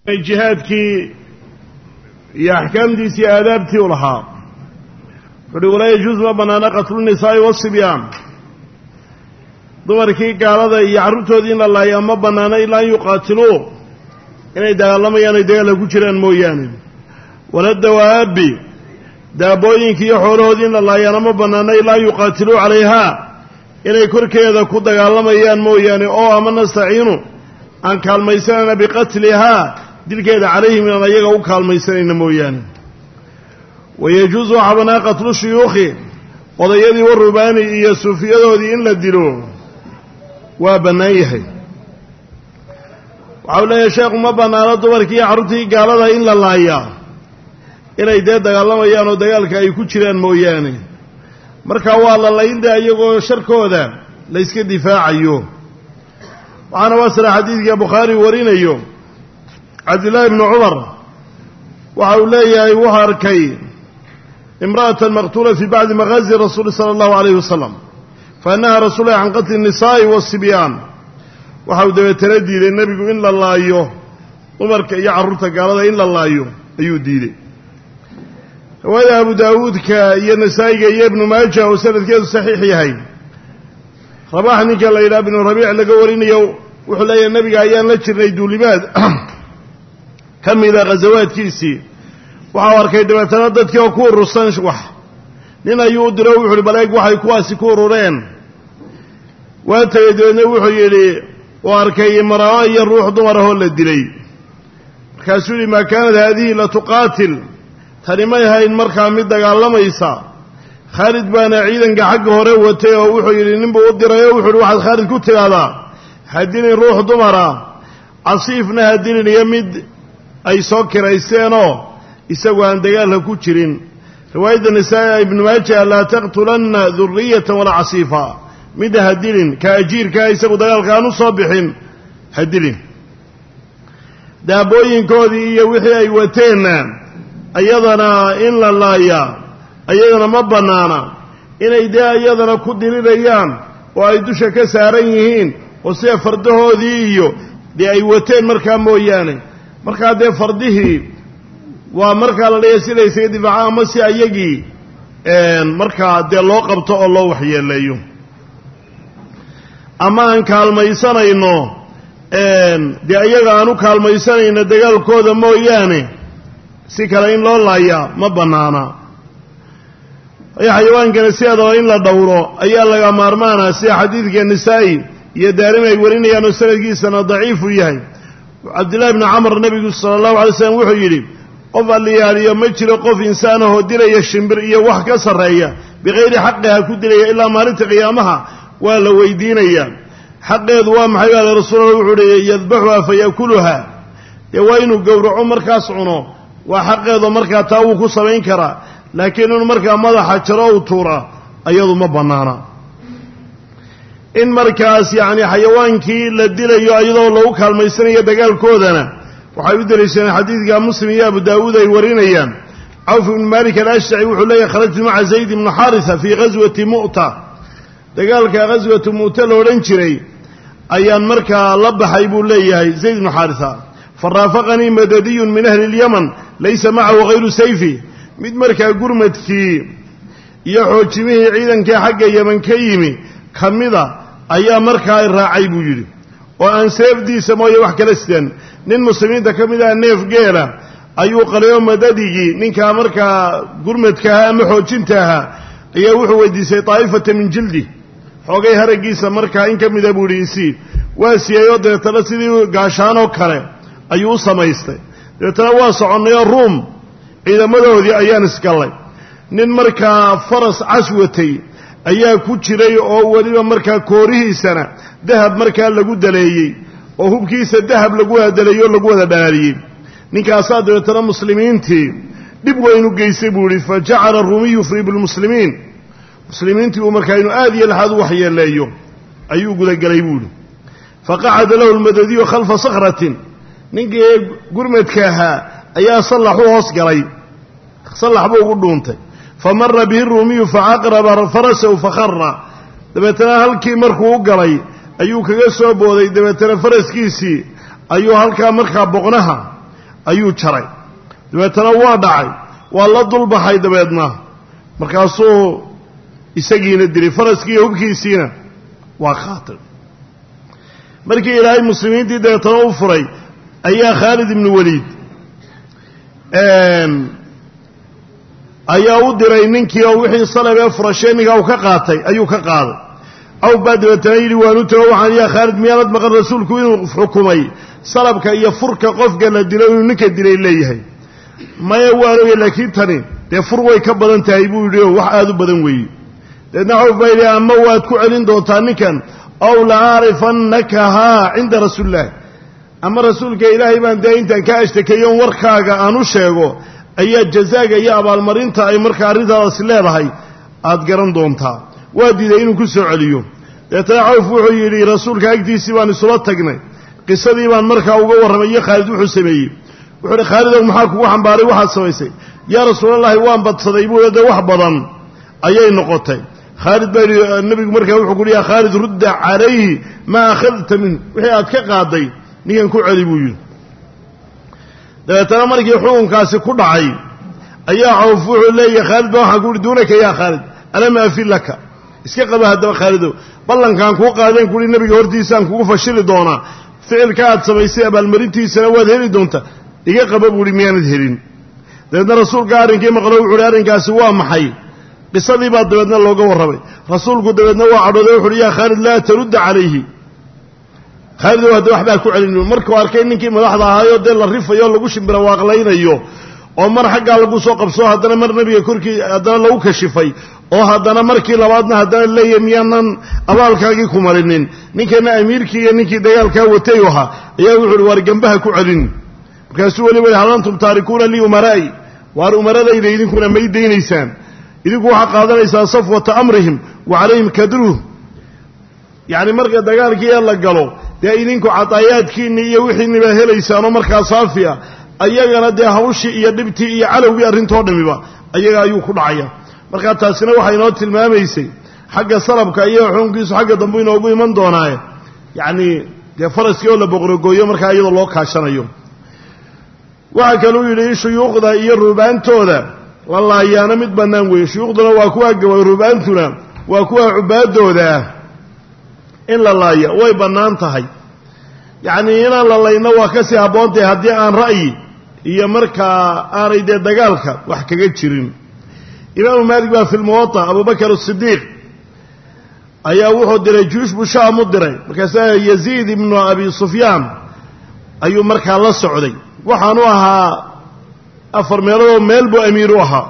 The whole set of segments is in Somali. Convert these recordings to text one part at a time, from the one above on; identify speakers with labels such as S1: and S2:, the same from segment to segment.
S1: jihaadkii iyo axkaamtiisii iyo aadaabtii u lahaa wuxuuhi walaa yajuusu ma bannaana qatlunisaa'i waasibyaan dumarkii gaalada iyo carruurtoodii in la laayaa ma bannaana ilaa an yuqaatiluu inay dagaalamayaan ay dagaalla ku jiraan mooyaane wala dawaabi daabooyinkii iyo xoolahoodii in la laayaana ma bannaana ilaa an yuqaatiluu calayhaa inay korkeeda ku dagaalamayaan mooyaane oo ama nastaciinu aan kaalmaysanayna biqatlihaa dilkeeda calayhim inaan ayaga u kaalmaysanayna mooyaane wayajuusu waxaa bannaan qatlu shuyuukhi odayadii warubaani iyo suufiyadoodii in la dilo waa bannaan yahay waxau leeyahay sheekhu ma bannaano dumarkii iyo carruurtii gaalada in la laayaa inay dee dagaalamayaan oo dagaalka ay ku jiraan mooyaane markaa waa la layndaa iyagoo sharkooda la yska difaacayo waxaana wasila xadiidka bukhaari warinayo cabdillaahi ibnu cumar waxa uu leeyahay wuxuu arkay imra'atan maqtuula fii bacdi maghaazi rasuuli sala allahu alayhi wasalam faanaha rasuulahi can qatli nisaa'i waasibyaan waxau dabeetana diiday nebigu in la laayo dumarka iyo carruurta gaalada in la laayo ayuu diiday riwaayada abu daawuudka iyo nasaa'iga iyo ibnu maaja oo sanadkeedu saxiix yahay rabax ninka la yidhaha binu rabiic laga warinayo wuxuu leeyahay nebiga ayaan la jirnay duulimaad ka mida ghasawaadkiisii waxau arkay dabeetana dadkii oo ku urursan wax nin ayuu u diro wuxu uhi baleeg waxay kuwaasi ku urureen waa tegey dabeedna wuxuu yidhi uu arkay imra'o iyo ruux dumar ahoo la dilay markaasuu yidhi maa kaanat haadihi latuqaatil tani may hayn markaa mid dagaalamaysa khaalid baana ciidanka xagga hore watay oo wuxuu yidhi ninbuu u diray oo wuxu uhi waxaad khaalid ku tidhaahdaa hadilin ruux dumara casiifna hadilin iyo mid ay soo kiraysteenoo isagu aan dagaalka ku jirin riwaayadda nisaa ibnu maaja laa taqtulanna duriyatan walaa casiifa midda hadilin ka ajiirkaa isagu dagaalka aan u soo bixin hadilin daabooyinkoodii iyo wixii ay wateenna iyadana in la laayaa iyadana ma bannaana inay dee iyadana ku dirirayaan oo ay dusha ka saaran yihiin oo sida fardahoodii iyo dee ay wateen markaa mooyaane markaa dee fardihii waa markaa la leeyahay si la ysaga difaaca ama si ayagii markaa dee loo qabto oo loo waxyeeleeyo ama aan kaalmaysanayno dee ayaga aan u kaalmaysanayno dagaalkooda mooyaane si kale in loo laayaa ma bannaana xayawaankana sideedaba in la dhowro ayaa laga maarmaana sida xadiidka nisaa'i iyo daarimi ay warinayaan oo sanadkiisana daciifu yahay cabdillahi bni camr nebigu sala allahu alay slam wuxuu yidhi qof alliyaaliyo ma jiro qof insaanahoo dilaya shimbir iyo wax ka sarreeya bikayri xaqiha ku dilaya ilaa maalinta qiyaamaha waa la weydiinayaa xaqeedu waa maxay baale rasuulallah wuxuu uhi yadbaxuha fa yaakuluha dee waa inuu gowraco markaas cuno waa xaqeedo markaa taa wuu ku samayn karaa laakiin inuu markaa madaxa jaro u tuura ayadu ma bannaana in markaas yacni xayawaankii la dilayo iyadoo lagu kaalmaysanayo dagaalkoodana waxay u deliishadeen xadiidka muslim iyo abu daawuud ay warinayaan cawf ibnu malik alashjaci wuxuu leeyahy kharajtu maca zayd ibnu xaarisa fii ghaswati mu'ta dagaalka ghaswatu mu'ta la odhan jiray ayaan markaa la baxay buu leeyahay zayd ibnu xaarisa faraafaqanii madadiyun min ahli lyaman laysa macahu hayru sayfi mid markaa gurmadkii iyo xoojimihii ciidankii xagga yeman ka yimi ka mida ayaa markaa raacay buu yidhi oo aan seefdiisa mooye wax kala sidan nin muslimiinta ka mid ah neef geela ayuu qalayo madadigii ninkaa markaa gurmadka ahaa ama xoojinta ahaa ayaa wuxuu weydiisay daa'ifata min jildi xoogay haraggiisa markaa in ka mida buu yidhi isii waa siiyayoo dabeetana sidii gaashaanoo kale ayuu u samaystay dabeetana waa soconnayoo ruum ciidamadoodii ayaan isgallay nin markaa faras cas watay ayaa ku jiray oo weliba markaa koorihiisana dahab markaa lagu daleeyey oo hubkiisa dahab lagu wada daleeyey oo lagu wada dhaaliyey ninkaasaa dabeetana muslimiintii dhib weynu geystay buu ihi fa jacala aruumiyu yufribu lmuslimiin muslimiintii uu markaa inuu aad iyo laxaad u waxyeeleeyo ayuu gudagelay buu ihi faqacada lahu lmadadiyu khalfa sakratin ninkii gurmadka ahaa ayaa sallax u hoos galay sallax buu ugu dhuuntay famara bihi ruumiyu facaqraba farasahu fakhara dabeetana halkii markuu u galay ayuu kaga soo booday dabeetana faraskiisii ayuu halkaa markaa boqnaha ayuu jaray dabeetana waa dhacay waa la dulbaxay dabeedna markaasuu isagiina dilay faraskii hubkiisiina waa qaatay markii ilaahay muslimiintii dabeetana u furay ayaa Khaalid ibn Waliid ayaa u diray ninkii oo wixii salabee furasheenniga uu ka qaatay ayuu ka qaaday aw baa dabeetana yidhi waanu tago waxaan yaa Khaalid miyaanad maqan rasuulku inuu xukumay salabka iyo furka qofka la dilo inuu ninka dilay leeyahay maya waanogay laakiin tani dee fur way ka badan tahay buu yidhi oo wax aad u badan weeye deedna Cawf baa yidhi ama waad ku celin doontaa ninkan aw la aarifannakahaa cinda rasuulillaah ama rasuulka ilaahay baan dee intaan ka ashtakeeyo warkaaga aan u sheego ayaa jazaaga iyo abaalmarinta ay markaa arrintaadaasi leedahay aad garan doontaa waa diiday inuu ku soo celiyo deetana Cawf wuxuu yidhi rasuulka agtiisii baan isula tagnay qisadii baan markaa uga warramay iyo Khaalid wuxuu sameeyey wuxuu yidhi Khaalidow maxaa kugu xambaaray waxaad samaysay yaa rasuulallaahi waan badsaday buu yidhi wax badan ayay noqotay Khaalid baa yidhi nabigu markaa wuxuu ku yidhi yaa Khaalid rudda calayhi maa akhadta minhu wixii aad ka qaaday ninkan ku celi buu yidhi dabeetana markii xukunkaasi ku dhacay ayaa Cawf wuxuu leeyahay Khaalid baa waxaan ku yidhi duunaka yaa Khaalid alam afil laka iska qaba haddaba Khaalidow ballankaan kuu qaadeen ku yidhi nabiga hortiisaan kugu fashili doonaa ficilka aad samaysay abaalmarintiisana waad heli doontaa iga qaba buu yidhi miyaanad helin dabeedna rasuulka arrinkii maqlo wuxuu yidhi arrinkaasi waa maxay qisadii baa dabeedna looga warramay rasuulku dabeedna waa cadhooday wuxuu yidhi yaa Khaalid laa tarudda calayhi Khaalid hadda waxbaa ku celin markuu arkay ninkii madaxda ahaayo dee la rifayo lagu shimbira waaqlaynayo oo mar xaggaa lagu soo qabso haddana mar nabiga korkii haddana lagu kashifay oo haddana markii labaadna haddana leeyahay miyaanan abaalkaagii ku marinin ninkana amiirkii iyo ninkii dagaalkaa watay ahaa ayaa wuxuu yidhi waar gambaha ku celin markaasuu weliba hal antum taarikuuna lii umaraa'i waar umaradayda idinkuna may daynaysaan idinku waxaa qaadanaysaa safwata amrihim wa calayhim kadruh yacni marka dagaalkii ee la galo dee idinku cadaayaadkiinni iyo wixiinniba helaysaanoo markaa saafi ah ayagana dee hawshii iyo dhibtii iyo calowgii arrintoo dhammiba ayaga ayuu ku dhacaya markaa taasina waxay inoo tilmaamaysay xagga salabka iyo xukunkiisu xagga dambe inoogu iman doonaaye yacnii dee faraskii oo la boqorogooyo markaa iyadoo loo kaashanayo waxaa kaluu yidhi in shuyuukhda iyo ruubaantooda la laayaano mid bannaan weeye shuyuukhduna waa kuwa gabay ruubaantuna waa kuwa cubaadooda ah in la laaya way bannaan tahay yacnii inaan la layno waa ka sii habboontahay haddii aan ra'yi iyo markaa aanay dee dagaalka wax kaga jirin imaamu maalik baa fi lmuwata abubakar asidiiq ayaa wuxuu diray juush buu shaam u diray markaasaa yaziid ibnu abi sufyaan ayuu markaa la socday waxaanu ahaa 4 meeloodoo meel buu amiir u ahaa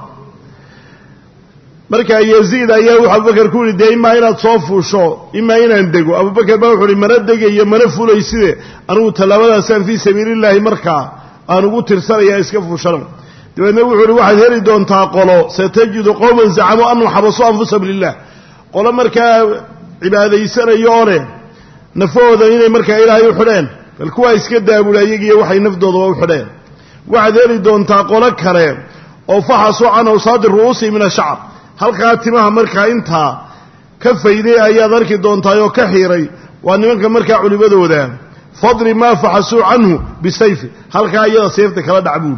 S1: markaa yaziid ayaa wuxuu abubakar ku yidhi dee imaa inaad soo fuusho imaa inaan dego abubakar baa wuxuu ihi mana degayo mana fulayside anigu tallaabadaasaan fii sabiilillaahi markaa aan ugu tirsanaya iska fuushano dabeedna wuxuu ihi waxaad heli doontaa qolo satajidu qowman zacamuu annahum xabasuu anfusahum lilah qolo markaa cibaadaysanayo oo leh nafahooda inay markaa ilaahay u xidheen bal kuwaa iska daabula iyagiiyo waxay nafdoodaba u xidheen waxaad heli doontaa qolo kale oo faxasuu can awsaadi ru'uusihi min ashacr halkaa timaha markaa intaa ka fayday ayaad arki doontaay oo ka xiiray waa nimanka markaa culimadooda fadri maa faxasuu canhu bisayfi halkaa iyada seefta kala dhac buuli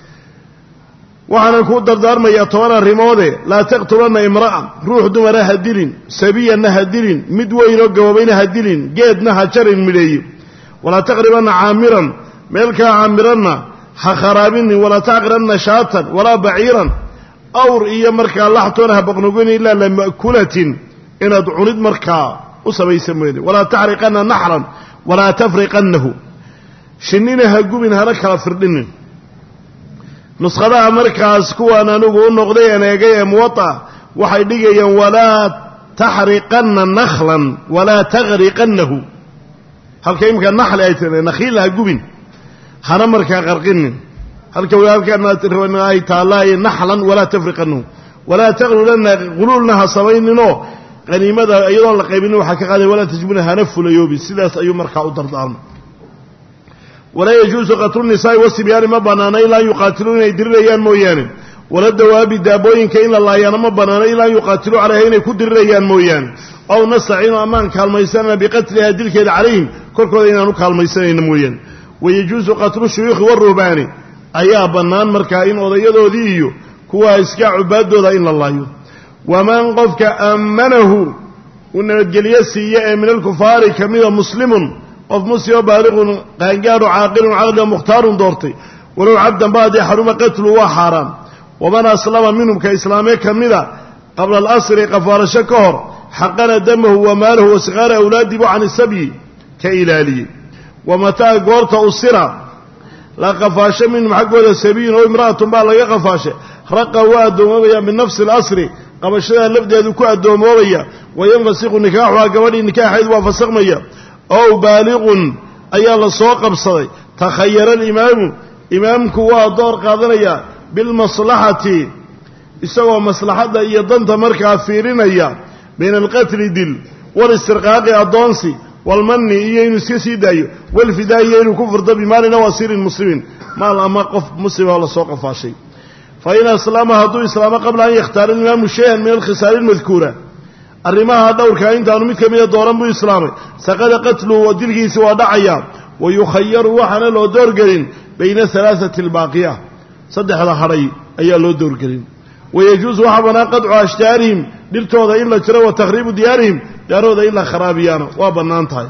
S1: waxaanan kuu dardaarmayaa 10 arrimoode laa taqtulanna imra'a ruux dumara ha dilin sabiyanna ha dilin mid weynoo gabobayna ha dilin geedna ha jarin midheeye walaa taqribanna caamiran meelkaa caamiranna ha kharaabinin walaa tacqiranna shaatan walaa baciiran awr iyo markaa laxtoona ha baqnugin ilaa lama'kulatin inaad cunid markaa u samaysa mooyane walaa taxriqanna naxran walaa tafriqannahu shinnina ha gubin hana kala firdhinin nuskhadaha markaas kuwaan anigu u noqday aan eegay ee muwata waxay dhigayaan walaa taxriqanna nakhlan walaa taqriqannahu halka imika naxli ay tiri nakhiil ha gubin hana markaa qarqinin halka walaalkaana ay taalaay naxlan walaa tafriqannahu walaa taqlulanna qululna ha samayninoo qaniimada iyadoon la qaybinin waxaa ka qaaday walaa tajbuna hana fulayoobi sidaas ayuu markaa u dardaarmay walaa yajuusu qatlu nisaa'i wasibyaani ma bannaana ilaa an yuqaatiluu inay dirirayaan mooyaane wala dawaabi daabooyinka in la laayaana ma bannaana ilaa an yuqaatiluu calayha inay ku dirirayaan mooyaane aw nastaciinu amaan kaalmaysanana biqatlihaa dilkeeda calayhim korkooda inaan u kaalmaysanayna mooyaane wayajuusu qatlu shuyuukhi waruhbaani ayaa bannaan markaa in odayadoodii iyo kuwa iska cubaadooda in la laayo. waman qofka ammanahu uu nabadgelyo siiye ee min alkufaari ka mida muslimun qof muslimo baaliqun qaangaadhu caaqilun caqliga mukhtaarun doortay walow cabdan ba haddii xaruma qatlu waa xaaraan. waman aslama minhum ka islaamee ka mida qabla alasri qafaarasho ka hor xaqana damahu wa maalahu wa siqaara awlaadibu can isabyi ka ilaaliyey. wamataa goorta usira la qafaasho minhum xaggooda sabiyun oo imra'atun baa laga qafaashay raqa waa addoomoobaya min nafsi alasri qabashadaa lafdeedu ku addoomoobaya wayanfasiqu nikaaxuhaa gabadhii nikaaxeedu waa fasakmaya. ow baaliqun ayaa la soo qabsaday takhayara alimaamu imaamku waa door qaadanaya bilmaslaxati isagoo maslaxadda iyo danta markaa fiirinaya bayna alqatli dil walistirqaaqi addoonsi walmanni iyo inuu iska sii daayo walfidaa iyo inuu ku furdo bimaalin aw asiirin muslimin maal ama qof muslima oo lasoo qafaashay. fain aslama hadduu islaamo qabla an yakhtaara alimaamu shay-an min alkhisaali almadkuura arrimaha dhowrkaa intaanu mid ka mida dooran buu islaamay saqada qatluhu oo dilkiisi waa dhacaya wayukhayaru waxaana loo doorgelin bayna alaaثati albaaqiya saddexda hadhay ayaa loo doorgelin. wayajuusu waxaa bannaan qadcu ashjaarihim dhirtooda in la jiro wa takhriibu diyaarihim daarooda in la kharaabiyaana waa bannaan tahay.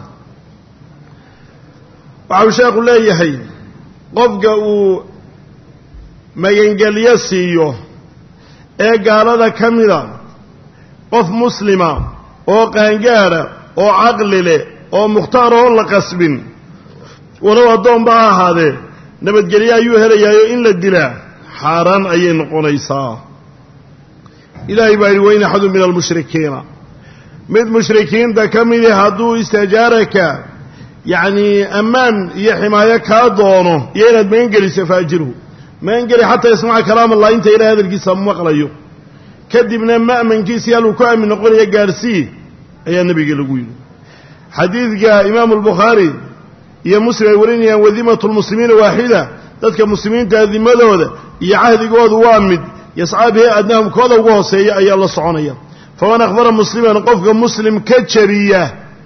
S1: waxau sheekhu leeyahay qofka uu magangelyo siiyo ee gaalada ka mida qof muslima oo qaangaadha oo caqli leh oo mukhtaar oo la qasbin walow addoonba ha ahaadee nabadgelyo ayuu helayaayo in la dilaa xaaraan ayay noqonaysaa. ilaahay baa yidhi wain axadu min almushrikiina mid mushrikiinta ka midi hadduu istajaaraka yacnii ammaan iyo ximaayo kaa doono iyo inaad magangeliso faajirhu magangeli xataa yasmaca kalaam allah inta ilahay hadalkiisa maqlayo kadibna ma'mankiisii haluu ku aamin noqonaya gaadhsii ayaa nebiga lagu yidhi. xadiidka imaamu albukhaari iyo muslim ay warinayaan wadimatu lmuslimiina waaxida dadka muslimiinta dimadooda iyo cahdigoodu waa mid yascaa bihi adnahum kooda ugu hooseeya ayaa la soconaya. faman akhbara musliman qofka muslim ka jariya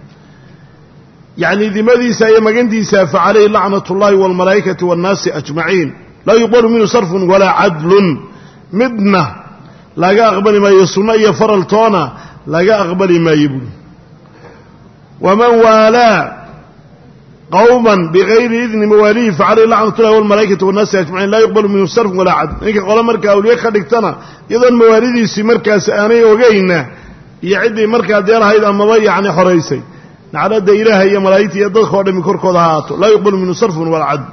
S1: yacni dimadiisa iyo magantiisa fa calayhi lacnat ullahi waalmalaa'ikati waannaasi ajmaciin laa yuqbalu minhu sarfun walaa cadlun midna laga aqbali maayo sunno iyo faraltoona laga aqbali maayo buuri. waman waalaa qawman bigayri idni mawaalihi facalayhi lacnatullahi walmalaa'ikati wannaasi ajmaciin laa yuqbalu minhu sarfun walaa cadl. ninka qole markaa awliye ka dhigtana iyadoon mawaalidiisii markaas aanay ogayna iyo ciddii markaa deelahayd amaba yacni xoraysay nacladda ilaaha iyo malaa'igta iyo dadka o dhami korkooda ha ahaato laa yuqbalu minhu sarfun walaa cadl.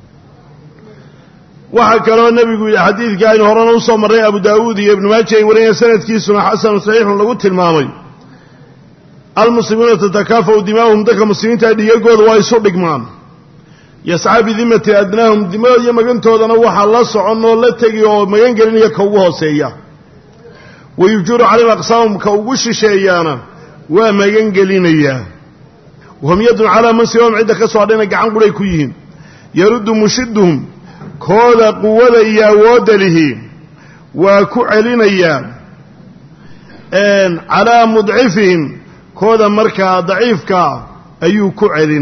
S1: waxaa kaloo nebigu yidhi xadiidka aynu horena usoo marray abu daawuud iyo ibnu maaja ay warinayaan sanadkiisuna xasanu saxiixun lagu tilmaamay almuslimuuna tatakaafau dimaa'uhum dadka muslimiinta dhigagooda waa isu dhigmaan yascaa bidimati adnaahum dimadooda iyo magantoodana waxaa la socon oo la tegi oo magan gelinaya ka ugu hooseeya wayujuru calayhim aqsaamum ka ugu shisheeyaana waa magan gelinayaa wahum yadun calaa man siwahum cidda ka soo hadhayna gacan quray ku yihiin yaruddu mushiduhum kooda quwada iyo awoodda lihi waa ku celinayaa calaa mudcifihim kooda markaa daciifkaa ayuu ku celin.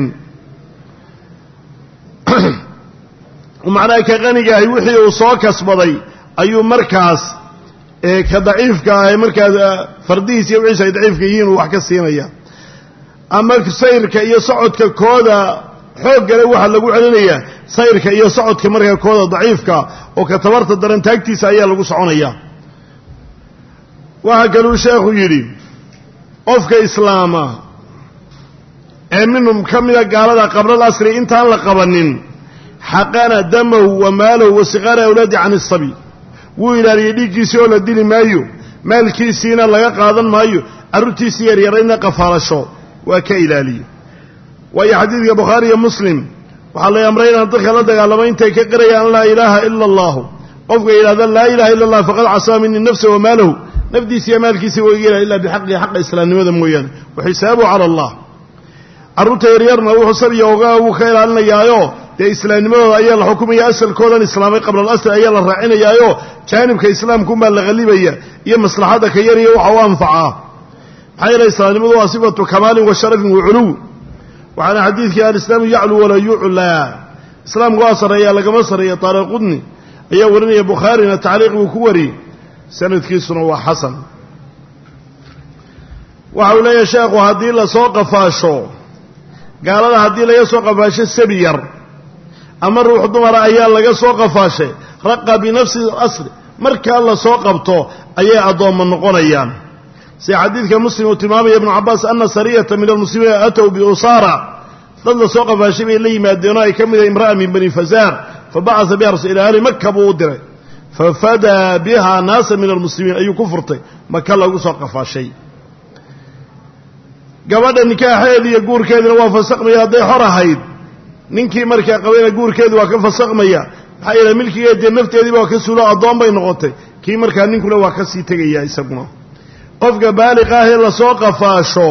S1: macnaha ka qanigaahi wixii uu soo kasbaday ayuu markaas ka daciifka ah ee markaas fardihiis iyo wixiisa ay daciifka yihiin uu wax ka siinaya. ama sayrka iyo socodka kooda xooggale waxaa lagu celinayaa sayrka iyo socodka markaa kooda daciifka oo ka tabarta daran taagtiisa ayaa lagu soconaya. waxaa kaluu sheekhu yidhi qofka islaama ee minhum ka mida gaalada qablal asri intaan la qabanin xaqana damahu wa maalahu wa siqaara awlaadi can isabi wuu ilaaliyey dhiiggiisii oo la dili maayo maalkiisiina laga qaadan maayo carruurtiisii yaryarayna qafaalasho waa ka ilaaliye. waayo xadiidka bukhaari iyo muslim waxaa lay amray inaan dadka la dagaalamo intay ka qirayaan laa ilaaha ila allahu qofka yidhahda laa ilaha illa allah faqad casaa minii nafsa wa maalahu nafdiisa iyo maalkiisa waa iga ilaha illa bixaqihi xaqa islaamnimada mooyaane wa xisaabuhu cala allah. carruurta yaryarna wuxuu sabiya wuu ka ilaalinayaayo dee islaamnimadooda ayaa la xukumaya asalkoodan islaamay qabla alasl ayaa la raacinayaayo jaanibka islaamkuunbaa la qallibaya iyo maslaxadda ka yariya waxa u anfacaa. maxaa yeele islaamnimadu waa sifatu kamaalin wa sharafin wa culuw waxaana xadiidkii alislaamu yaclu walaa yuclaa islaamku waa sarreeyaa lagama sarreeya taariqudni ayaa warinaya bukhaarina tacliiq buu ku wariyey sanadkiisuna waa xasan waxa uu leeyahay sheekhu haddii lasoo qafaasho gaalada haddii laga soo qafaasho sabi yar ama ruux dumara ayaa laga soo qafaashay raqa binafsi asri markaa lasoo qabto ayay addoommo noqonayaan sida xadiidka muslim uu tilmaamaya ibnu cabbaas ana sariyata min almuslimiina atow biusaara dad lasoo qafaashay bay la yimaadeenoo ay ka mid ahay imra'a min bani fasaar fabacasa biha rasul ila ahli maka buu u diray fafadaa biha naasa min almuslimiin ayuu ku furtay maka lagu soo qafaashay gabadha nikaaxeeda iyo guurkeedina waa fasakmaya hadday xor ahayd ninkii markaa qabayna guurkeedu waa ka fasakmaya maxaa yeele milkigeediiyo nafteediiba waa ka suulo addoon bay noqotay kii markaa ninkuna waa ka sii tegaya isaguna qofka baaliq ah ee lasoo qafaasho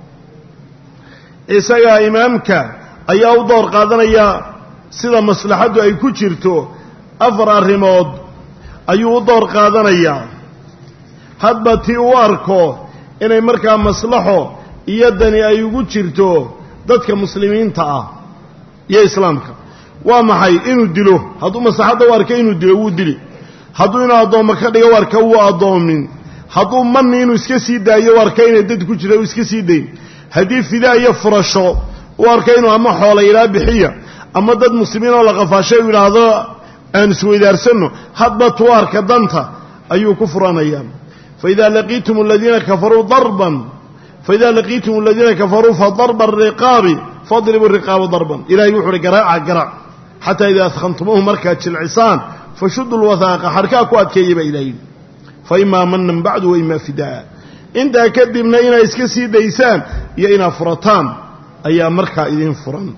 S1: isagaa imaamka ayaa u door qaadanaya sida maslaxaddu ay ku jirto 4 arrimood ayuu u door qaadanayaa hadba tii u arko inay markaa maslaxo iyo dani ay ugu jirto dadka muslimiinta ah iyo islaamka waa maxay inuu dilo hadduu maslaxadda u arka inuu dilo wuu dili hadduu inuu addoommo ka dhigo u arka wuu addoomin hadduu manni inuu iska sii daayo u arka inay dad ku jira uu iska sii dayn haddii fidaa iyo furasho u arka inuu ama xoola ilaa bixiya ama dad muslimiin oo la qafaashay uu yidhaahdo aan isweydaarsanno hadba tuu arka danta ayuu ku furanayaa faidaa laqiitum aladiina kafaruu darban فإذا لقيتم الذين كفروا فضرب الرقاب فاضربوا الرقاب ضربا إلهي وحر قراء حتى إذا أثخنتموه مركة العصان فشدوا الوثاق حركاكوا أتكيب إليه فإما من بعد وإما فداء إنت أكد من إنا إسكسي ديسان يأينا فرطان أي مركة إذن فران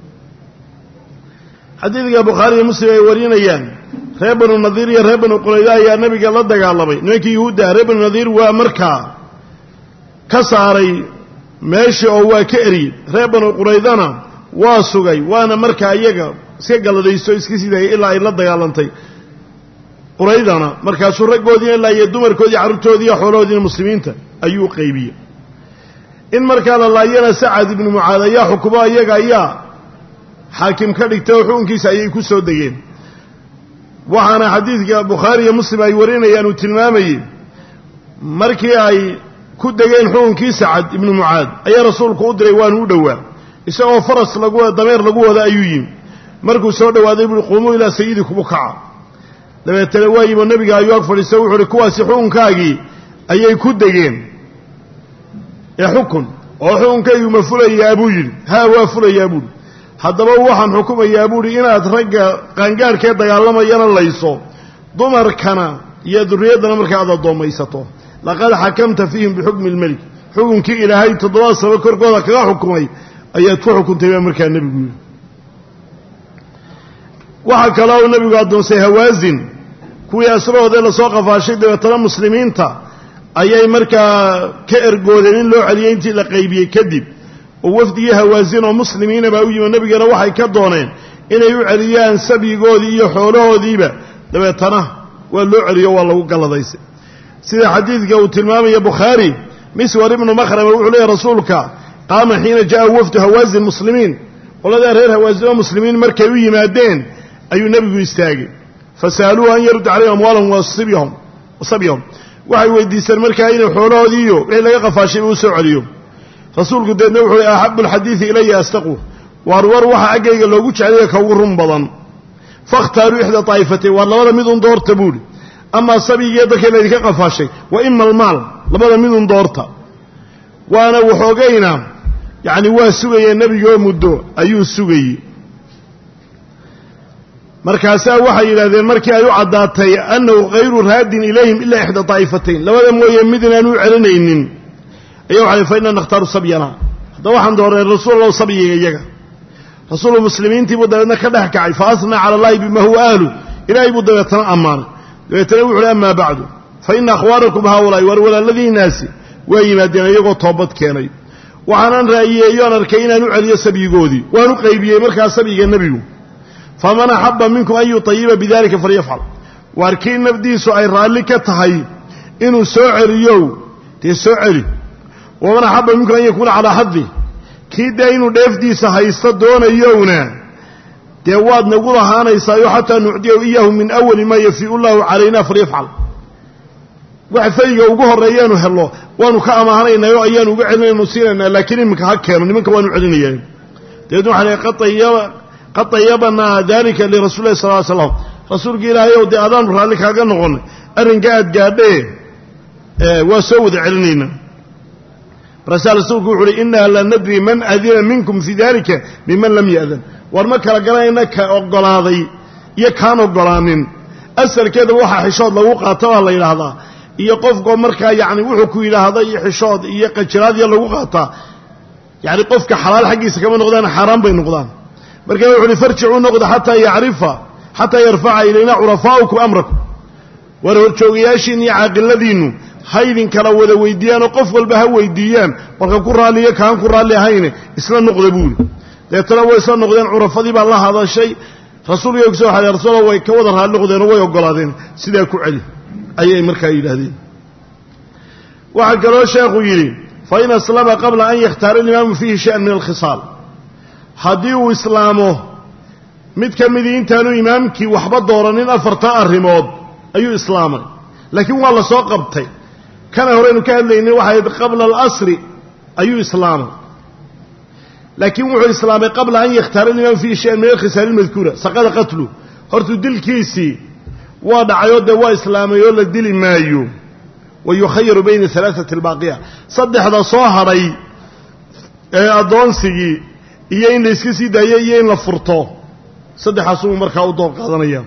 S1: حديث البخاري مسلم يورينا إيان ريبن النظير يا ريبن قريدا يا نبي قال الله دقال الله نوكي يهودا ريبن النظير ومركة كساري meeshii oo waa ka eri reer banu quraydana waa sugay waana markaa iyaga iska galadayso iska sidayay ilaa ay la dagaalantay quraydana markaasuu raggoodii ilaa iyo dumarkoodii carruurtoodii iyo xoolahoodii muslimiinta ayuu qaybiyey in markaa la laayana sacad ibnu mucaad ayaa xukumo iyaga ayaa xaakim ka dhigtay oo xukunkiisa ayay ku soo degeen waxaana xadiidka bukhaari iyo muslim ay warinayaan uu tilmaamayey markii ay ku degeen xukunkii sacad ibnu mucaad ayaa rasuulku u diray waanu u dhowaa isagoo faras dameer lagu wada ayuu yimi markuu soo dhowaaday buu quumuu ilaa sayidikum kaca dabeetana waa yimo nabiga ayuu ag fadhiistay wuxuu uhi kuwaasi xukunkaagii ayay ku degeen ee xukun oo xukunkaygu ma fulayaa buu yidhi haa waa fulayaa buuhi haddaba waxaan xukumayaa buuhi inaad ragga qaangaarhkee dagaalamayana layso dumarkana iyo durriyaddana markaa aad addoommaysato laqad xakamta fiihim bixukmi lmelik xukunkii ilaahay 7 sano korkooda kaga xukumay ayaad ku xukuntay baa markaa nebigu yidhi waxaa kaloo uu nebigu addoonsay hawaasin kuwii asrahoodee lasoo qafaashay dabeetana muslimiinta ayay markaa ka ergoodeen in loo celiyey intii la qaybiyey kadib oo wafdigii hawaasin oo muslimiina baa u yimi nebigana waxay ka dooneen inay u celiyaan sabyigoodii iyo xoolahoodiiba dabeetana waa loo celiyo waa lagu galladaysay sida xadiidka uu tilmaamaya bukhaari miswar ibnu makhrama wuxuu leeyahay rasuulka qaama xiina jaa wafdu hawaasin muslimiin qoladaa reer hawaasin oo muslimiin markay u yimaadeen ayuu nebigu istaagay fasaaluuhu an yarudda calayhim amwaalahum wasabyahum waxay weydiisteen markaa inuu xoolahoodii iyo wixii laga qafaashay uu soo celiyo rasuulku deedna wuxuu yihi axabu alxadiidi ilaya astaqu war waxa aggayga loogu jeclaya ka ugu run badan fakhtaaruu ixda taa'ifatayn waar labada mid un doorta buuhi amaa sabigii dadka laydinka qafaashay wa ima almaal labada midun doorta waana waxoogayna yacni waa sugayee nebigoo muddo ayuu sugayey markaasaa waxay yidhahdeen markii ay u caddaatay annahu hayru raadin ilayhim ilaa ixda taa'ifatayn labada mooye mid inaan u celinaynin ayaa waxay fa inna nakhtaaru sabyana haddaba waxaan doornay rasuulallah sabyiga iyaga rasuulu muslimiintii buu dabeedna ka dhex kacay fa asnaa cala allahi bima huwa ahlu ilaahay buu dabeetana ammaanay dabeetana wuxu uhi amaa bacdu fa inna akhwaanakum haulaai war walaaladiinaasi waa yimaadeen iyagoo toobad keenay waxaanan raa'iyeeyoon arkay inaan u celiyo sabyigoodii waan u qaybiyey markaa sabyiga nebigu faman axabba minkum an yutayiba bidalika falyafcal waar kii nafdiisu ay raalli ka tahay inuu soo celiyow dee soo celi waman axabba minkum an yakuuna calaa xadi kii dee inuu dheefdiisa haysto doonayowna dee waad nagu lahaanaysaayo xataa nucdiyahu iyaahu min awali maa yafii'u llaahu calaynaa falyafcal wax fayga ugu horreeyaanu hello waanu ka amaahanaynaayo ayaanu uga celinaynu siinaynaa laakiin iminka ha keeno nimanka waanu celinayaan dabeedna waxaa leey qad tayabanaa dalika lirasuuli llahi sal ly slam rasuulka ilaahayow dee adaanu raalli kaaga noqonnay arrinka aad gaadhee waa soo wada celinaynaa markaasaa rasuulku wuxu uhi innaa la nadri man adina minkum fii dalika miman lam ya'dan war ma kala garanayna ka oggolaaday iyo kaan oggolaanin asalkeeda waxaa xishood lagu qaata baa la yidhaahdaa iyo qofkoo markaa yacni wuxuu ku yidhaahda iyo xishood iyo qajiraadya lagu qaataa yacni qofka xalaal xaggiisa kama noqdaan xaaraan bay noqdaan markaa wuxu uhi farjicuu noqda xataa yarfaca ilayna curafaa'ukum amrakum war horjoogayaashiin iyo caaqiladiinnu ha idin kala wada weydiiyaanoo qof walba ha weydiiyaan marka ku raalliyo kaan ku raalli ahayne isla noqda buuli deetana way isla noqdeen curafadii baa la hadashay rasuulka kusoo waxay rasuula way ka wada raalli noqdeenoo way oggolaadeen sidaa ku celi ayay markaa yidhaahdeen waxaa kaloo sheekhu yidhi fa in aslama qabla an yakhtaara alimaamu fiihi shay-an min alkhisaal haddii uu islaamo mid ka midii intaanu imaamkii waxba dooranin 4 arrimood ayuu islaamay laakiin waa la soo qabtay kana horeynu ka hadlaynay waxay qabla al-asri ayuu islaamay laakiin wuxuu islaamay qabla an yakhtaara alimaamu fiihi shay-an min alkhisaal almadkuura saqada qatlu hortuu dilkiisii waa dhacayoo dee waa islaamay oo la dili maayo wa yukhayaru bayna 3 albaaqiya 3 soo hadhay ee addoonsigii iyo in la iska sii daayo iyo in la furto 3aasuu markaa u door qaadanaya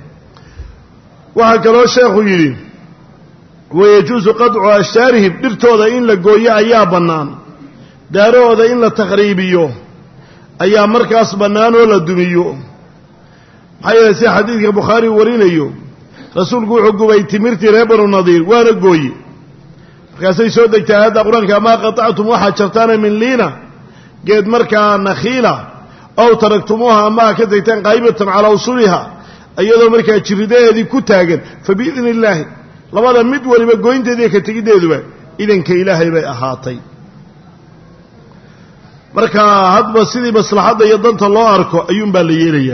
S1: waxaa kaloo sheekhu yidhi wayajuusu qadcu ashtaarihim dhirtooda in la gooyo ayaa bannaan daarahooda in la takhriibiyo ayaa markaas bannaan oo la dumiyo maxaa yeelay sida xadiidka bukhaari warinayo rasuulku wuxuu gubay timirtii reer banu nadiir waana gooye markaasay soo degtay aayadda qur-aanka amaa qatactum waxaad jartaana min liina geed markaa nakhiila ow taraktumuuha amaa ka tegtaan qaa'imatan calaa usuliha iyadoo markaa jiridaheedii ku taagan fa biidni illaahi labada mid waliba goynteediiyo ka tegiddeeduba idanka ilaahay bay ahaatay marka hadba sidii maslaxadda iyo danta loo arko ayuunbaa la yeelayaa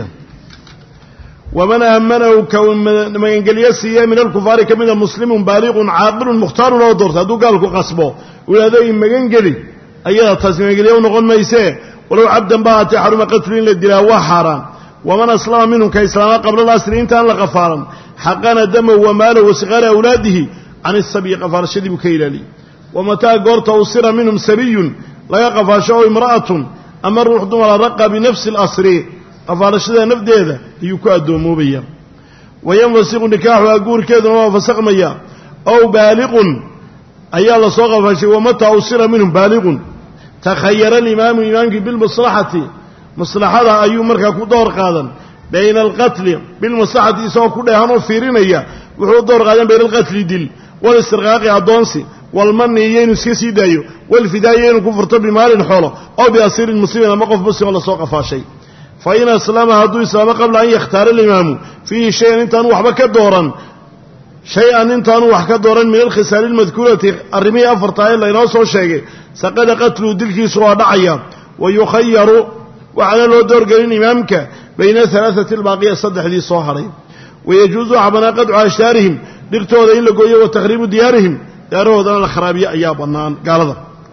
S1: waman aamanahu ka magangelyo siiye min alkufaari ka mida muslimun baaliqun caaqilun mukhtaarun oo doorta hadduu gaalku qasbo uu yidhahdo in magangeli ayada taas magangelyo u noqon maysee walow cabdan ba haatee xaruma qatlu in la dilaa waa xaaraan waman aslama minhum ka islaama qabla alasri intaan la qafaalan xaqana damahu wamaalahu wasikaara awlaadihi can isabyi qafaarashadii buu ka ilaaliyey wamataa goorta usira minhum sabiyun laga qafaasho oo imra'atun ama ruux dumara raqa binafsi alasri qafaarashada nafdeeda ayuu ku addoomoobaya wayanfasiqu nikaaxuha guurkeeduna waa fasakmaya ow baaliqun ayaa la soo qafaashay wamataa usira minhum baaliqun takhayara alimaamu imaamkii bilmaslaxati maslaxada ayuu markaa ku door qaadan bayna alqatli bilmaslaxati isagoo ku dheehanoo fiirinaya wuxuu door qaadan bayna alqatli dil walistirqaaqi addoonsi walmani iyo inuu iska sii daayo walfidaayo inuu ku furto bimaalin xoolo oo biasiirin muslimin ama qof muslim oo lasoo qafaashay fa in aslama hadduu islaamo qabla an yakhtaara alimaamu fiihi shay-an intaanu waxba ka dooran shay-an intaanu wax ka dooran min alkhisaali almadkuurati arrimihii 4 ee laynoo soo sheegay saqada qatluhu dilkiisu waa dhacaya wa yukhayaru waxaana loo doorgelin imaamka bayna 3 albaaqiya 3dii soo hadhay wayajuusu waxa bannaan qadcu ashtaarihim dhirtooda in la gooyo wa takhriibu diyaarihim daarahoodana la kharaabiyo ayaa bannaan gaalada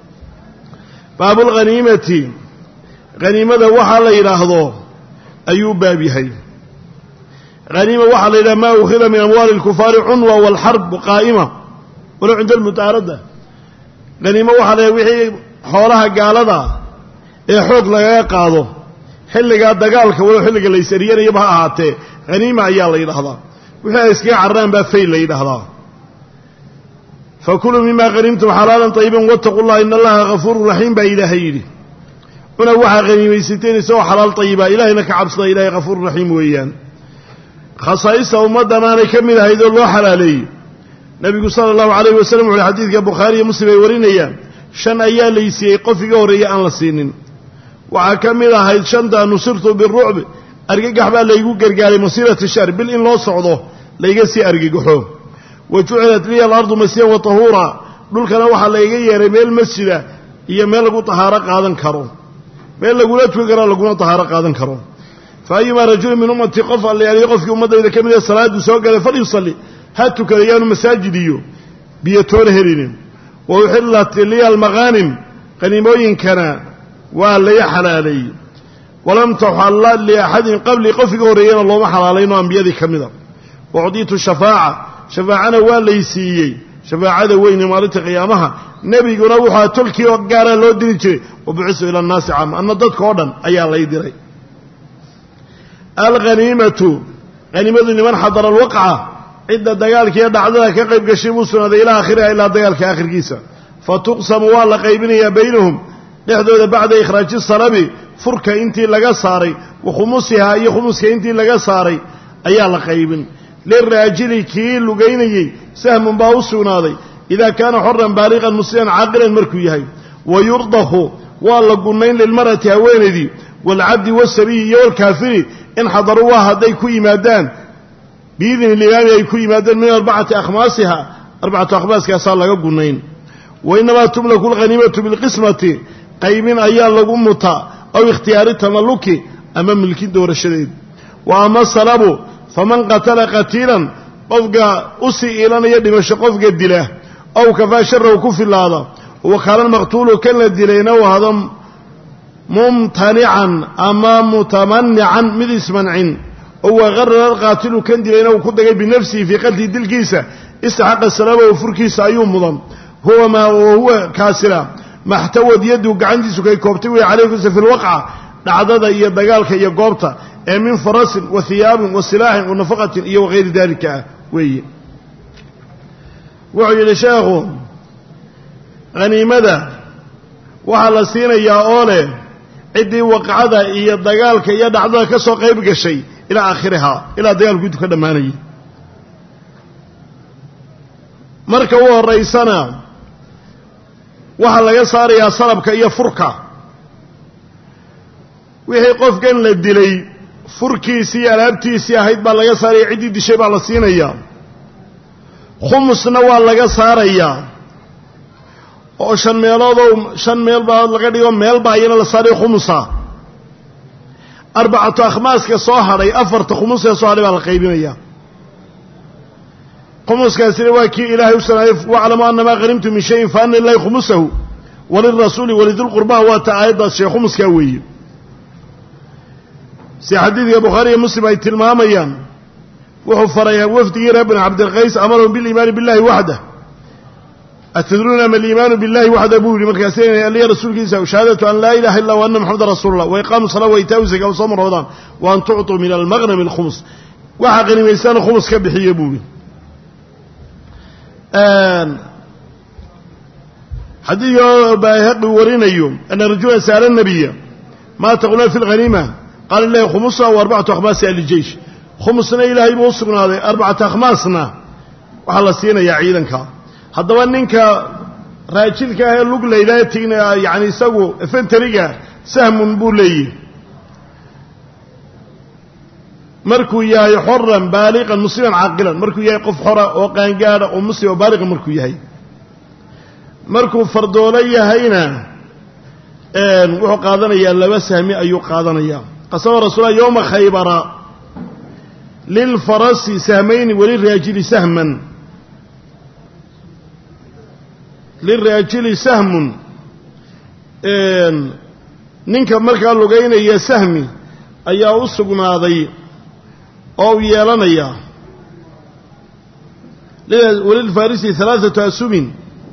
S1: baabulghaniimati haniimada waxaa la yidhaahdo ayuu baab yahay haniima waxaa la yidhaha maa ukhida min amwaali alkufaari cunwa waalxarb qaa'ima walow cinda almutaaradda haniimo waxaa la yidhaha wixii xoolaha gaalada ee xoog lagaga qaado xilligaa dagaalka walow xilliga la ysariyanayaba ha ahaatee haniima ayaa la yidhaahdaa wixii ay iskaga carraan baa fayl la yidhaahdaa fakuluu mima hanimtum xalaalan طayiban waataquu llaha ina allaha gafuuru raxiim baa ilaahay yidhi cuna waxaa haniimaysateen isagoo xalaal طayiba ilaahayna ka cabsada ilahay gafuuru raxiim weeyaan khasaa'ista ummaddan aanay ka mid ahayd oo loo xalaaleeyey nebigu sala allahu calayhi wasallam wuxuuhi xadiidka bukhaari iyo muslim ay warinayaan 5 ayaa laysiiyey qof iga horreeye aan la siinin waxaa ka mid ahayd 5 nusirtu birucb argagax baa laygu gargaaray masiirati shahr bil in loo socdo layga sii argagaxo wa jucilat liya alardu masjidan wa tahuura dhulkana waxaa layga yeeray meel masjida iyo meel lagu tahaaro qaadan karo meel lagula tukan karo laguna tahaaro qaadan karo فأيما رجل من أمتي قفل يعني يقف في أمته إذا كمل الصلاة سوى فليصلي هاتوا كذيان مساجديو بيتون هرين ويحلت لي المغانم قنيموين كان ولا حلالي ولم تحل لأحد قبل قفك وريان الله ما حلالين وأنبيادي كمدا وعطيت الشفاعة شفاعنا والليسيي شفاعة وين مالت قيامها نبي يقولوا تلكي وقال له دريجي وبعثوا إلى الناس عام أن ضدك أولا أي الله يدري الغنيمة غنيمة لمن حضر الوقعة عدة دقالك يدع ذلك قيب قشيبوسنا إلى آخرها إلى دقالك آخر كيسا فتقسم والله قيبني بينهم لحدود بعد إخراج الصلب فرك انتي لغا صاري وخمسها أي خمسك انتي لغا صاري أي الله قيبن للراجل كي لغيني سهم باوسونا ذي إذا كان حرا بالغا مسلما عاقلا مركويهي ويرضخ والله قلنين للمرأة هوين ذي والعبد والسبي والكافر إن حضروها هذي كوي مادان بإذن الإمام يكوي مادان من 4 أخماسها 4 أخماس كأسال لغا قلنين وإنما تملك الغنيمة بالقسمة قيمين أيال لغمتا أو اختيار التملك أمام ملكين دور الشديد وأما الصلاب فمن قتل قتيلا قفق أسي إلان يدي مش قفق الدلاه أو كفا شره وكف الله وقال المقتول كان الدلين وهذا ممتنعا أما متمنعا مذس منعين هو غرر القاتل كان دلين وكده بنفسه في قتل الدلكيسة استحق السلام وفركيسة أيوم مضم هو ما وهو كاسلا ما احتوت يده وقعندي سكي كوبتوي عليه في الوقعة لعدد إيا دقالك إيا قوبته من فرس وثياب وسلاح ونفقة إيا وغير ذلك وعي لشاغو غنيمة وحال سينا يا أولي عدي وقعة إيا دقالك إيا دعدها كسو قيبك الشيء إلى آخرها إلى دقالك يدو كدماني مركوا الرئيسنا وحال يصار يا صلبك إيا فركة وحي قفقا للدلي فركيسي ألابتيسي هيد با laga saaray cidii dishay baa la siinaya khumusna waa laga saaraya oo 5 meelood oo 5 meel baa laga dhigo meel baa iyana la saaray khumusa 4 akhmaaska soo haray 4 khumusa soo haray baa la qaybinaya khumuskaasina waa kii Ilaahay u sanaayay wa'lamu annama ghanimtum min shay'in fa anna lillahi khumusahu wa lirrasuli wa lidhil qurba wa ta'ayda shay khumuska weeye سي حديث البخاري ومسلم اي تلماميان وحو فريا وفدي ابن عبد القيس امرهم بالايمان بالله وحده اتدرون ما الايمان بالله وحده ابو مركاسين قال يا رسول الله وشهاده ان لا اله الا وان محمد رسول الله واقام الصلاه وايتاء الزكاه وصوم رمضان وان تعطوا من المغنم الخمس وحقني ميسان خمس كبخي ابو حديث بايهقي ورينيو ان رجلا سال النبي ما تقولون في الغنيمه قال الله خمسة و4 أخماس للجيش خمسنا إلهي بوصرنا هذه 4 أخماسنا وحلا سينا يا عيدنك هذا وانك راجلك اللوغ ليلاتين يعني سووا فنتريقة سهم بولي مركو ياهي حرا بالغا مسلما عاقلا مركو ياهي قف حرا وقانقارا ومسلم وبالغا مركو ياهي مركو فردولي هينا وحو قادنا يا لبا سهمي أيو قادنا يا قسم رسول الله يوم خيبر للفرس سهمين وللرجل سهما للرجل سهم ninka markaa lugaynaya sahmi ayaa u sugnaaday oo yeelanaya walil farisi 3 asum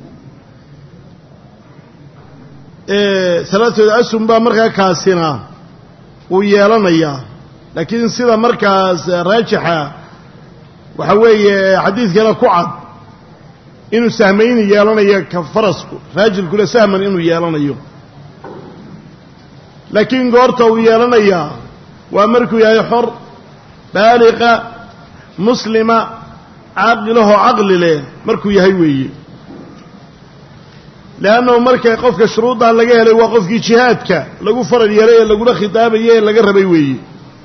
S1: 3 asum baa markaa kaasina uu yeelanaya laakiin sida markaas raajixa waxa weeye xadiiskana ku cad inuu sahmayn yeelanayo ka farasku raajilku la sahman inuu yeelanayo laakiin goorta uu yeelanaya waa markuu yahay xor baaliqa muslima aqliho aqli leh markuu yahay weeye لأنه مركا قفك شروطها لقاها لو قفك جهادك لقو فرد يليه لقو لخطابيه لقو ربيوي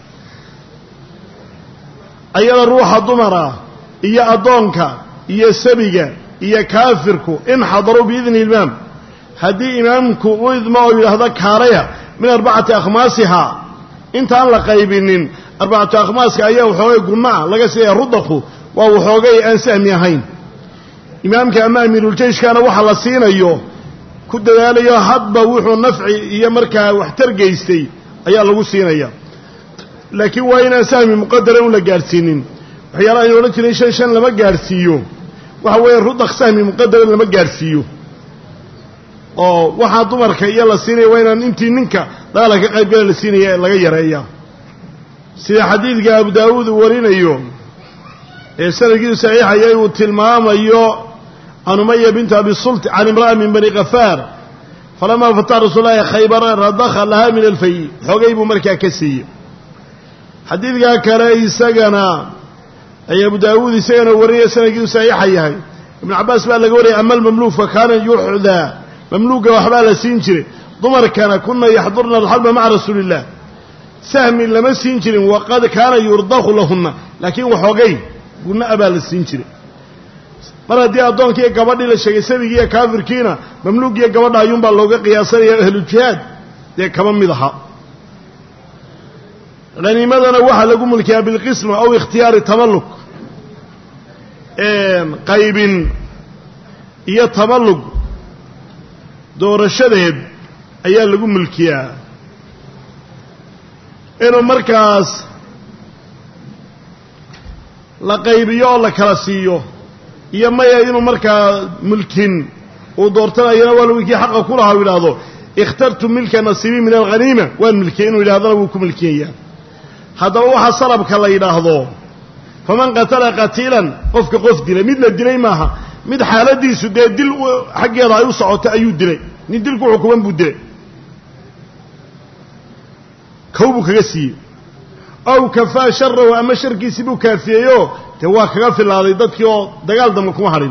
S1: أيها الروح الضمرة إيا أضونك إيا السبيقة إيا كافرك إن حضروا بإذن الإمام هدي إمامك وإذ ما هو هذا كاريا من 4 أخماسها intaan la qaybinin arbacatu akhmaaska ayaa waxoogay gunna'a laga siiyaya rudaqu waa waxoogay aan sahmi ahayn imaamka ama amiiruljeyshkaana waxa la siinayo ku dadaalayo hadba wuxuu nafci iyo markaa waxtar geystay ayaa lagu siinaya laakiin waa inaan sahmi muqadara un la gaadhsiinin waxyaalaha aynu odhan jiray shan shan lama gaadhsiiyo waxa weeye rudaq sahmi muqadara lama gaadhsiiyo oo waxaa dumarka iyo la siinaya waa inaan intii ninka dagaalka ka qaybgala la siinaya laga yareeya sida xadiidka abu daawuud uu warinayo ee sanadkiisu saxiixayay uu tilmaamayo can umaya binti abi sult can imra'a min bani kafaar falamaa fataha rasuulullahi khaybara radakha lahaa min alfay xoogay buu markaa ka siiyey xadiidkaa kale isagana ay abu daawuud isagana warinaya sanadkiisu saxiixa yahay ibnu cabbaas baa laga wariyay ama almamluuk fa kaana yuxdaa mamluuga waxbaa la siin jiray dumarkana kuna yaxdurna alxarba maca rasuuli illah sahmi lama siin jirin waqad kaana yurdaqu lahunna laakiin waxoogay gunna'a baa la siin jiray mar haddii addoonkii iyo gabadhii la sheegay sabigii iyo kaafirkiina mamluugiiyo gabadha ayuunbaa looga qiyaasanaya ahlujihaad dee kama mid aha haniimadana waxaa lagu mulkiyaa bilqisma aw ikhtiyaari tamalluk qaybin iyo tamallug doorashadeed ayaa lagu mulkiyaa inuu markaas la qaybiyo oo la kala siiyo iyo maya inuu markaa mulkin uu doortanayana waa winkii xaqa ku lahaa u yidhaahdo ikhtartu milka nasiibi min alghaniima waan milkiyey inuu yidhahdana wuu ku milkiyayaa haddaba waxaa salabka la yidhaahdo faman qatala qatiilan qofka qof dilay mid la dilay maaha mid xaaladiisu dee dil xaggeeda ay u socoto ayuu dilay nin dilku xukuman buu dilay kow buu kaga siiyey aw kafaa sharahu ama sharkiisii buu kaafiyeeyoo dee waa kaga filaaday dadkii oo dagaal dambe kuma hadhin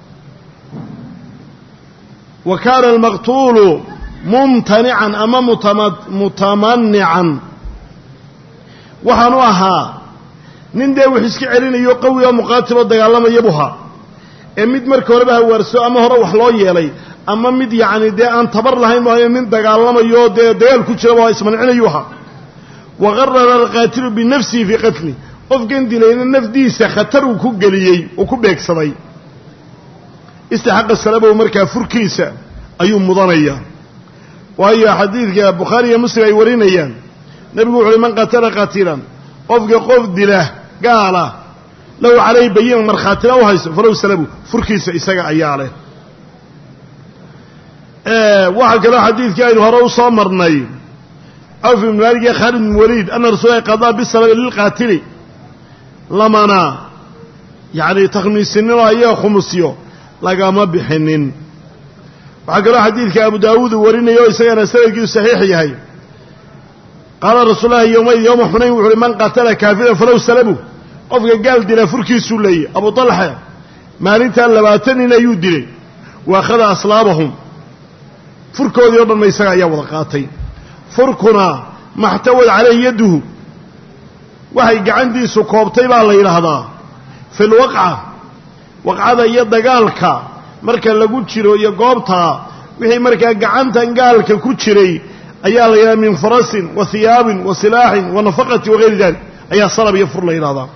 S1: wa kaana almaqtuulu mumtanican ama mutamanican waxaanu ahaa nin dee wax iska celinayo qawi oo muqaatiloo dagaalamaya buha ee mid marka horeba hawaarso ama hore wax loo yeelay ama mid yacni dee aan tabar lahayn maayo nin dagaalamayo dee dagaal ku jiraba waa ismancinayuu ahaa waqarara alqaatilu binafsihi fii qatli qofkan dilayna nafdiisa khatar uu ku geliyey uu ku beegsaday istixaqa salabow markaa furkiisa ayuu mudanayaa waayo xadiidka bukhaari iyo muslim ay warinayaan nebigu wuxu uhi man qatala qatiilan qofka qof dila gaala lahu calayhi bayinan markhaatina u hayso falow salabu furkiisa isaga ayaa leh waxaa kaloo xadiidkii aynu hore u soo marnay cawf ibn maalik iyo khaalid ibn waliid ana rasuulahi qadaa bisalabi lilqaatili lamana yacni takhmiisinino ayaga khumusyo lagama bixinin waxaa kaloo xadiidka abu daawuud uu warinayo o isagana sanadkiisu saxiix yahay qaala rasuul lahi yowma xunayn wuxu uhi man qatala kaafiran falow salabu qofka gaal dilaa furkiisuu leeyay abu talxa maalintaa 20 nin ayuu dilay wa akhada aslaabahum furkoodii oo dhanna isaga ayaa wada qaatay furkuna maxtawad calayhi yaduhu waxay gacantiisu koobtay baa la yidhaahdaa fi lwaqca waqcada iyo dagaalka marka lagu jiro iyo goobtaa wixii markaa gacantan gaalka ku jiray ayaa la yidhahdaa min farasin wa hiyaabin wa silaaxin wa nafaqati wagayri dalik ayaa salab iyo fur la yidhahdaa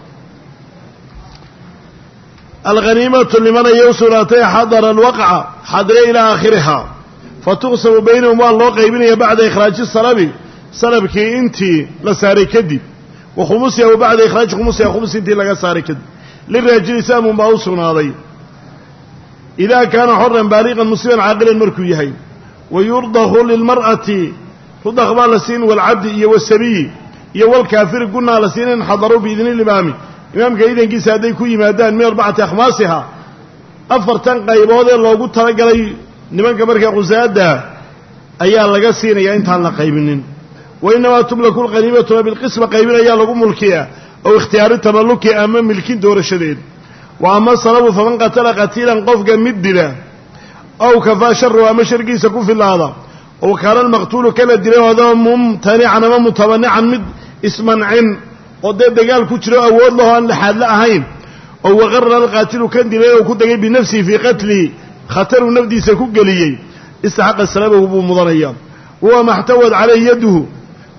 S1: alghaniimatu liman ay u sugnaatay xadara alwaqca xadire ilaa aakhiriha fatuqsamu baynahum waa loo qaybinaya bacda ikhraaji salabi salabkii intii la saaray kadib wa khumusiha wa bacda ikhraaji khumusiha khumus intii laga saaray kadib liraajili saamun baa u sugnaaday idaa kaana xoran baaliqan musliman caaqilan markuu yahay wa yurdaqu lilmar'ati rudaq baa la siin walcabdi iyo wasabiyi iyo walkaafiri gunnaa la siin in xadaruu biidni limaami imaamka iidankiisa hadday ku yimaadaan min 4 akhmaasiha 4 qaybood ee loogu talagalay nimanka markaa qusaada ayaa laga siinayaa intaan la qaybinin wa inamaa tumlaku lqaniimatuna bilqisma qaybin ayaa lagu mulkiyaa ow ikhtiyaari tamalluki ama milkin doorashadeed wa ama salabu faman qatala qatiilan qofka mid dila aw kafaa sharahu ama sharkiisa ku filaada ow kaana almaqtuulu kala dilay adoo mumtanican ama mutamanican mid ismancin oo dee dagaal ku jiro awood laho aan laxaadla ahayn oo waqarara alqaatilu kan dilay oo ku degay binafsihi fii qatlihi khataruu nafdiisa ku geliyey istaxaqa salabahu buu mudanaya huwa maxtawad calayhi yaduhu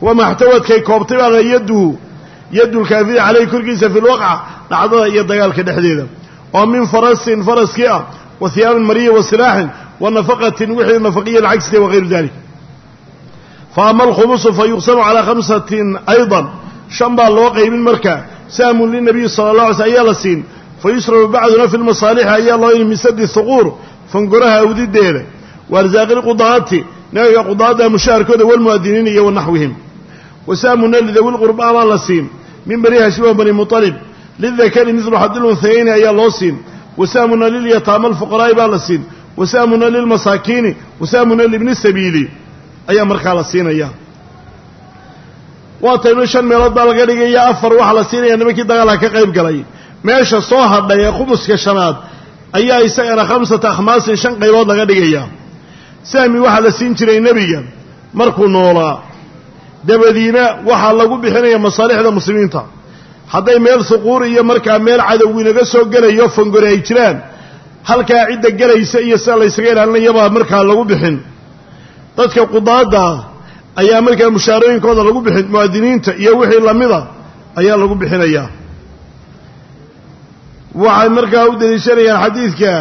S1: وما احتوت كي كوبتي على يد الكافر عليه كركيسة في الوقع لعضها يدقال كدحديدا ومن فرس كئة وثياب المرية وسلاح ونفقة وحي النفقية العكسية وغير ذلك. فأما الخمس فيقسم على 5 أيضا شنبا الواقع من مركة سام للنبي صلى الله عليه وسلم أيال السين فيسرب بعدنا في المصالح أيال الله من سد الثغور فانقرها أودي الديلة وارزاق القضاءات ناقى قضاء مشاركة والمؤذنين ونحوهم. وسامنا لذوي القربى الله السين من بني هاشم وبني مطلب للذكر مثل حد الأنثيين أيال الله السين. وسامنا لليتامى الفقراء بالسين. وسامنا للمساكين وسامنا لابن السبيل أيام مركا السين أيام واتaynu 5 meelood baa laga dhigaya 4 waxa la siinaya nimankii dagaalka ka qayb galay meesha soo hadhay khumuska shanaad ayaa isagana 5 akhmaas 5 qaybood laga dhigaya saami waxa la siin jiray nabiga markuu noolaa dabadiina waxa lagu bixinaya masaalixda muslimiinta haday meel suquur iyo markaa meel cadawgi laga soo galayo fangore ay jiraan halka cid galaysa iyo sida la isaga ilaalinayaba markaa lagu bixin dadka qudaada ayaa markaa mushaarooyinkooda lagu bixin muwaadiniinta iyo wixii lamida ayaa lagu bixinaya waxay markaa u daliishanayaan xadiidka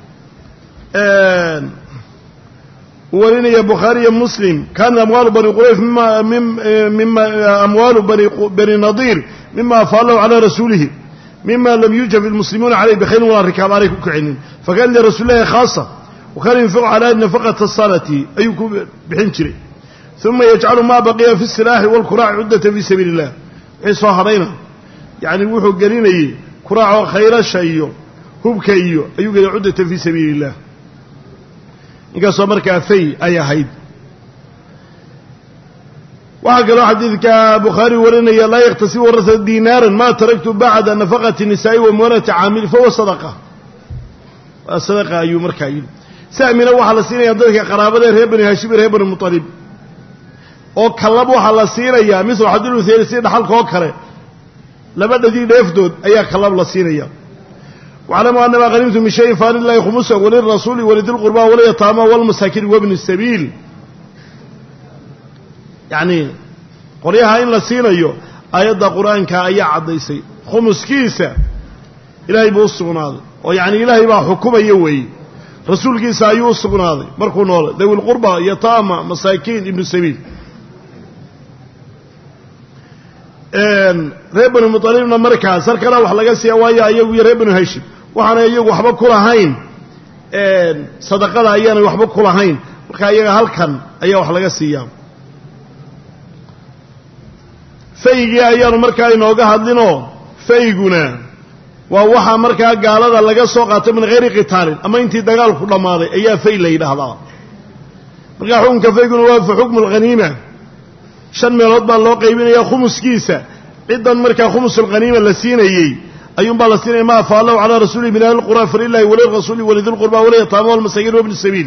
S1: ورينا بخاري مسلم كان أموال بني قريف مما أموال بني نضير مما فعلوا على رسوله مما لم يوجب المسلمون عليه بخير ولا ركاب عليه كعنين فكان لرسول الله خاصة وكان ينفق على نفقة الصلاة أيكم بحنشري ثم يجعل ما بقي في السلاح والكراع عدة في سبيل الله عيسى هرينا يعني وحو قرينا كراع خير الشيء هبكيو أيوك عدة في سبيل الله إنك صبرك في أي حيد وحق حديث بخاري ورنا لا يغتسل ورث دينارا ما تركت بعد نفقة النساء ومولة عامل فهو صدقة الصدقة أيو مركاين سامنا وحلا سينا يضيك قرابة رهبن هاشم رهبن المطالب oo kalabo waxa la siinaya misal hadii uu seeysay dhaxalka oo kale labada dii dheefdood ayaa kalab la siinaya وعلموا أن ما غنمتم من شيء فلله خمسه وللرسول ولذي القربى واليتامى والمساكين وابن السبيل يعني قريها إن لسينيو آيات القرآن كآية عديسي خمس كيسة إلهي بوصفنا ويعني إلهي بحكومة يوي رسول كيسة يوصفنا مركو نولا ذوي القربى يتامى مساكين ابن السبيل reer banu mutalibna markaa sar kala wax laga siiya waayo ayagu reer banu hashim waxaana iyagu waxba ku lahayn sadaqada ayana waxba ku lahayn marka iyaga halkan ayaa wax laga siiya faygi ayaanu markaa inooga hadlino fayguna waa waxa markaa gaalada laga soo qaatay min غير قتال ama intii dagaalku dhamaaday ayaa fay la yiraahdaa marka xukunka fayguna waa fi xukm al-ghanima 5 meelood baa loo qaybinayaa khumuskiisa ciidan markaa khumusul qaniima la siinayay ayuun baa la siinay ma faalahu ala rasuuli min al-qura fa lillahi wa lirrasuli wa lidhil qurba wa liyatama wal masakin wa ibn sabil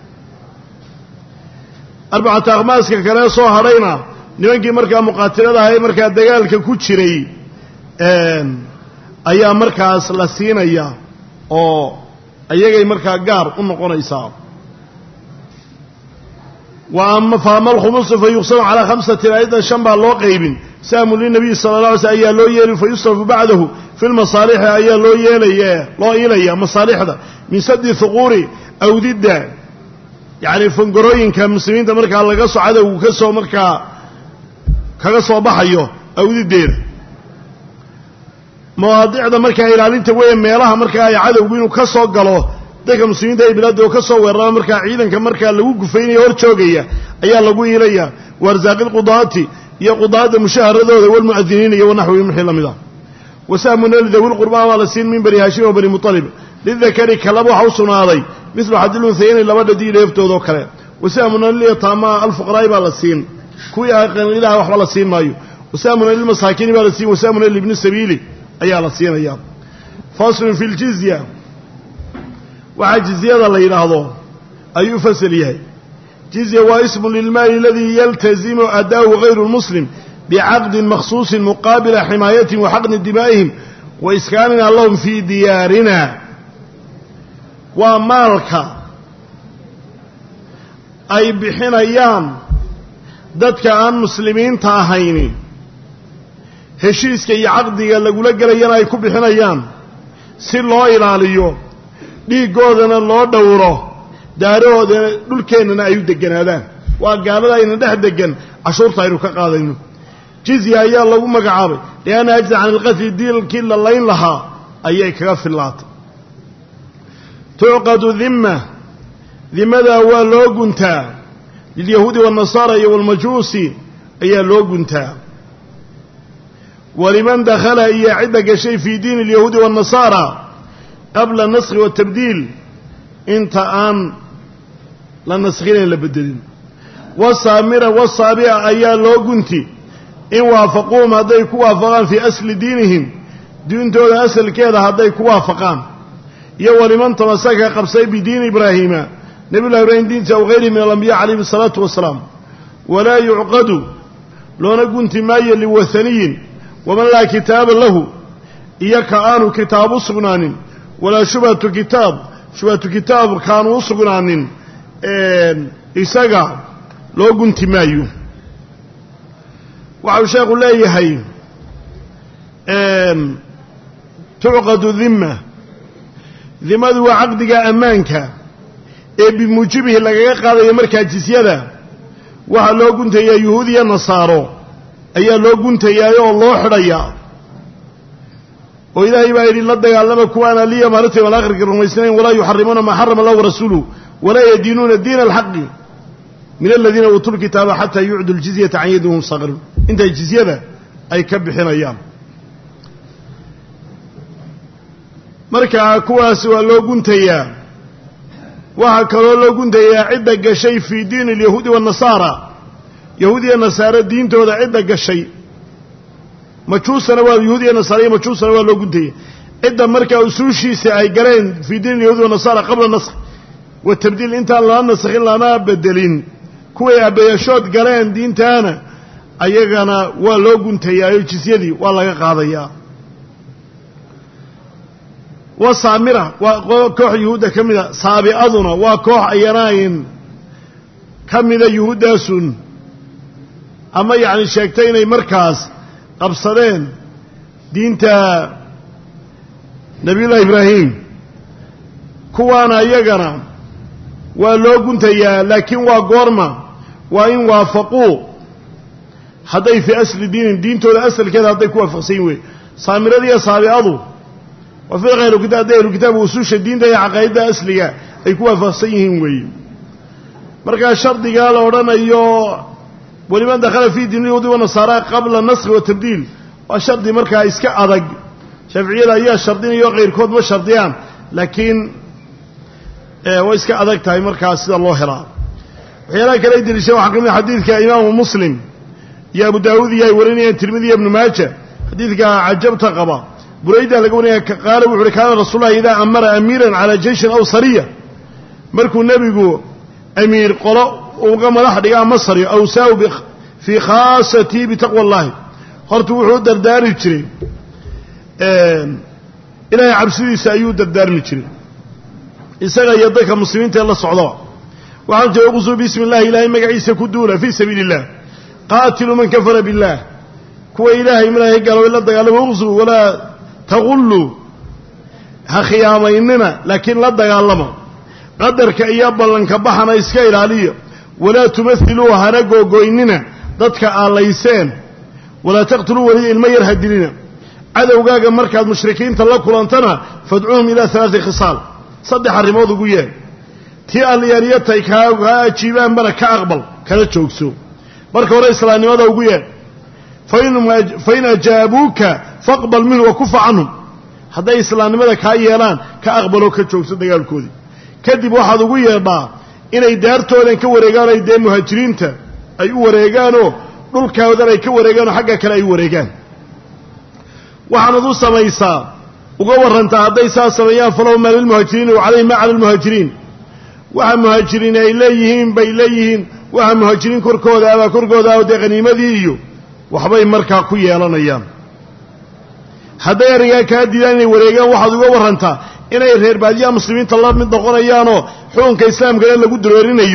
S1: arba'ata akhmaska kale soo harayna nimankii markaa muqaatilada ahay markaa dagaalka ku jiray ayaa markaas la siinaya oo ayagay markaa gaar u noqonaysaa وأما فأما الخمس فيقسم على 5 أيضا شنبا لو قيبين سام للنبي صلى الله عليه وسلم أيا لو يلي فيصرف بعده في المصالح أيا لو يلي مصالح ده من سد ثغور أو ضد يعني فنقروين كمسلمين تمركا على قصو عدو وكسو مركا كقصو بحيو أو ضد مواضيع ده مركا إلى أنت وين ميلها مركا عدو وينو كسو قالوه dadka muslimiinta ay bilaad oo ka soo weeraraan marka ciidanka marka lagu gufeynay hor joogaya ayaa lagu yeelaya warzaaqil qudaati iyo qudaada mushaaradooda wal muadiniin iyo wanaxwi wixii lamida wasaamuna lidawil qurba wala siin min bari hashim bari mutalib lidhakari kalabo waxa u sugnaaday mislu hadilun sayni labada dii leeftoodo kale wasaamuna liyatama alfuqraa baa la siin kuwi aqan ilaaha waxba la siin maayo wasaamuna lil masaakiin baa la siin wasaamuna ibn sabiili ayaa la siinaya fasl fil jizya وعجزية الله ينهضه أي فسليه جزية واسم للمال الذي يلتزم أداء غير المسلم بعقد مخصوص مقابل حماية وحقن دمائهم وإسكاننا اللهم في ديارنا ومالك أي بحين أيام dadka aan muslimiinta ahayni heshiiska iyo caqdiga lagula gelayana ay ku bixinayaan si loo ilaaliyo dhiiggoodana loo dhowro daarahoodana dhulkeennana ay u degganaadaan waa gaalada ayna dhex deggan cashuurta aynu ka qaadayno jizya ayaa lagu magacaabay lianna ajza can ilqatli diilkii la layn lahaa ayay kaga fillaatay tucqadu dimma dimadaa waa loo guntaa lilyahuudi waannasaara iyo walmajuusi ayaa loo guntaa waliman dakhala iyo cidda gashay fii diini alyahuudi waannasaara qabla naskhi watabdiil inta aan la naskhinayn la bedelin wasaamira wasaabica ayaa loo gunti in waafaquuhum hadday ku waafaqaan fii asli diinihim diintooda asalkeeda hadday ku waafaqaan iyo waliman tamasaka qabsay bidiini ibraahiima nebiyullahi ibraahim diinta aw hayrihi min alambiya calayhim asalaatu wasalaam walaa yucqadu loona gunti maayo liwathaniyin waman laa kitaaba lahu iyo ka aanu kitaab u sugnaanin walaa shubhatu kitaab kaanu u sugnaanin isaga loo gunti maayo waxau sheekhu leeyahay tucqadu dimadu waa caqdiga ammaanka ee bimuujibihi lagaga qaadayo markaa jisyada waxaa loo guntayaa yuhuud iyo nasaaro ayaa loo guntayaa oo loo xidhayaa oo ilaahay baa yidhi la dagaalama kuwaana liya maalinta wal aakhirka rumaysnayn walaa yuxarimuuna maa xarama allahu warasuuluhu walaa yadiinuuna diina alxaqi min aladiina uutuu lkitaaba xataa yucdu ljizyata can yadihum saqirun intay jizyada ay ka bixinayaan markaa kuwaas waa loo guntayaa waxaa kaloo loo guntayaa cidda gashay fii diini alyahuudi waannasaara yahuud iyo nasaare diintooda cidda gashay majuusana waa yahuud iyo nasaare iyo majuusana waa loo guntaya cidda markaa usuushiisa ay galeen fii diini alyahuudi waannasaara qabla naskh wa tabdiil intaan lana naskhin lana bedelin kuway abayashood galeen diintaana ayagana waa loo guntayaayo jisyadii waa laga qaadayaa wa saamira waa koox yuhuudda ka mida saabi'aduna waa koox ayanayn ka mida yuhuuddaasun ama yacni sheegtay inay markaas qabsadeen diinta nebiyullahi ibraahim kuwaana iyagana waa loo guntayaa laakiin waa goorma waa in waafaquu hadday fii asli diinin diintooda asalkeeda hadday ku waafaqsan yihin wey saamirada iyo saabi'adu waa firqa ahlukitaab hadday ahlukitaabka usuusha diinta iyo caqaa'idda asliga ay ku waafaqsan yihiin weeye markaa shardigaa la odhanayo waliman dakhala fii diini yahuudi wanasaara qabla naskhi wa tabdiil waa shardi markaa iska adag shaaficiyada ayaa shardinayo qayrkood ma shardiyaan laakiin way iska adag tahay markaa sida loo helaa waxyaalaha kale ay deliisheen waxaa ka mid xadiidka imaamu muslim iyo abu daawuud iyo ay warinayeen tirmidi iyo ibnu maaja xadiidka cajabta qaba burayda laga warinaya qaala wuxu uhi kaana rasuulullahi idaa amara amiiran calaa jeyshin aw sariya markuu nebigu amiir qolo uga madax dhiga ama sariyo awsaahu fii khaasatii bitaqwa allahi horta wuxuu u dardaarmi jiray ilaahay cabsidiisa ayuu dardaarmi jiray isaga iyo dadka muslimiinta ee la socdo waxaan jira uqsuu bismi illahi ilaahay magaciisa ku duula fii sabiili illah qaatiluu man kafara biاllah kuwa ilaahay malaahay gaaloway la dagaalama uqsuu walaa taqulluu ha khiyaamaynina laakiin la dagaalama qadarka iyo ballanka baxana iska ilaaliya walaa tumathiluu hana googoynina dadka aalayseen walaa taqtuluu weliya ilmo yar ha dilina cadowgaaga markaad mushrikiinta la kulantana fadcuuhum ilaa alaati khisaal 3 arrimood ugu yeel tii alliyaaliyatay kaa ajiibaanbana ka aqbal kala joogso marka hore islaamnimada ugu yeel fain ajaabuuka faqbal minhu wakufa canhum hadday islaamnimada kaa yeelaan ka aqbaloo ka joogso dagaalkoodii kadib waxaad ugu yeedhaa inay daartoodan ka wareegaan ay dee muhaajiriinta ay u wareegaanoo dhulkoodan ay ka wareegaanoo xagga kale ay u wareegaan waxaanad u samaysaa uga warrantaa hadday saa sameeyaan falahu maa lilmuhaajiriina wa calayhi maa cala almuhaajiriin waxa muhaajiriin ay leeyihiin bay leeyihiin waxa muhaajiriin korkooda abaa korkooda ah dee khaniimadii iyo waxbay markaa ku yeelanayaan hadday arringaa kaa diidaan inay wareegaan waxaad uga warrantaa inay reer baadiyaha muslimiinta la mid noqonayaanoo xukunka islaamkana lagu daroorinayo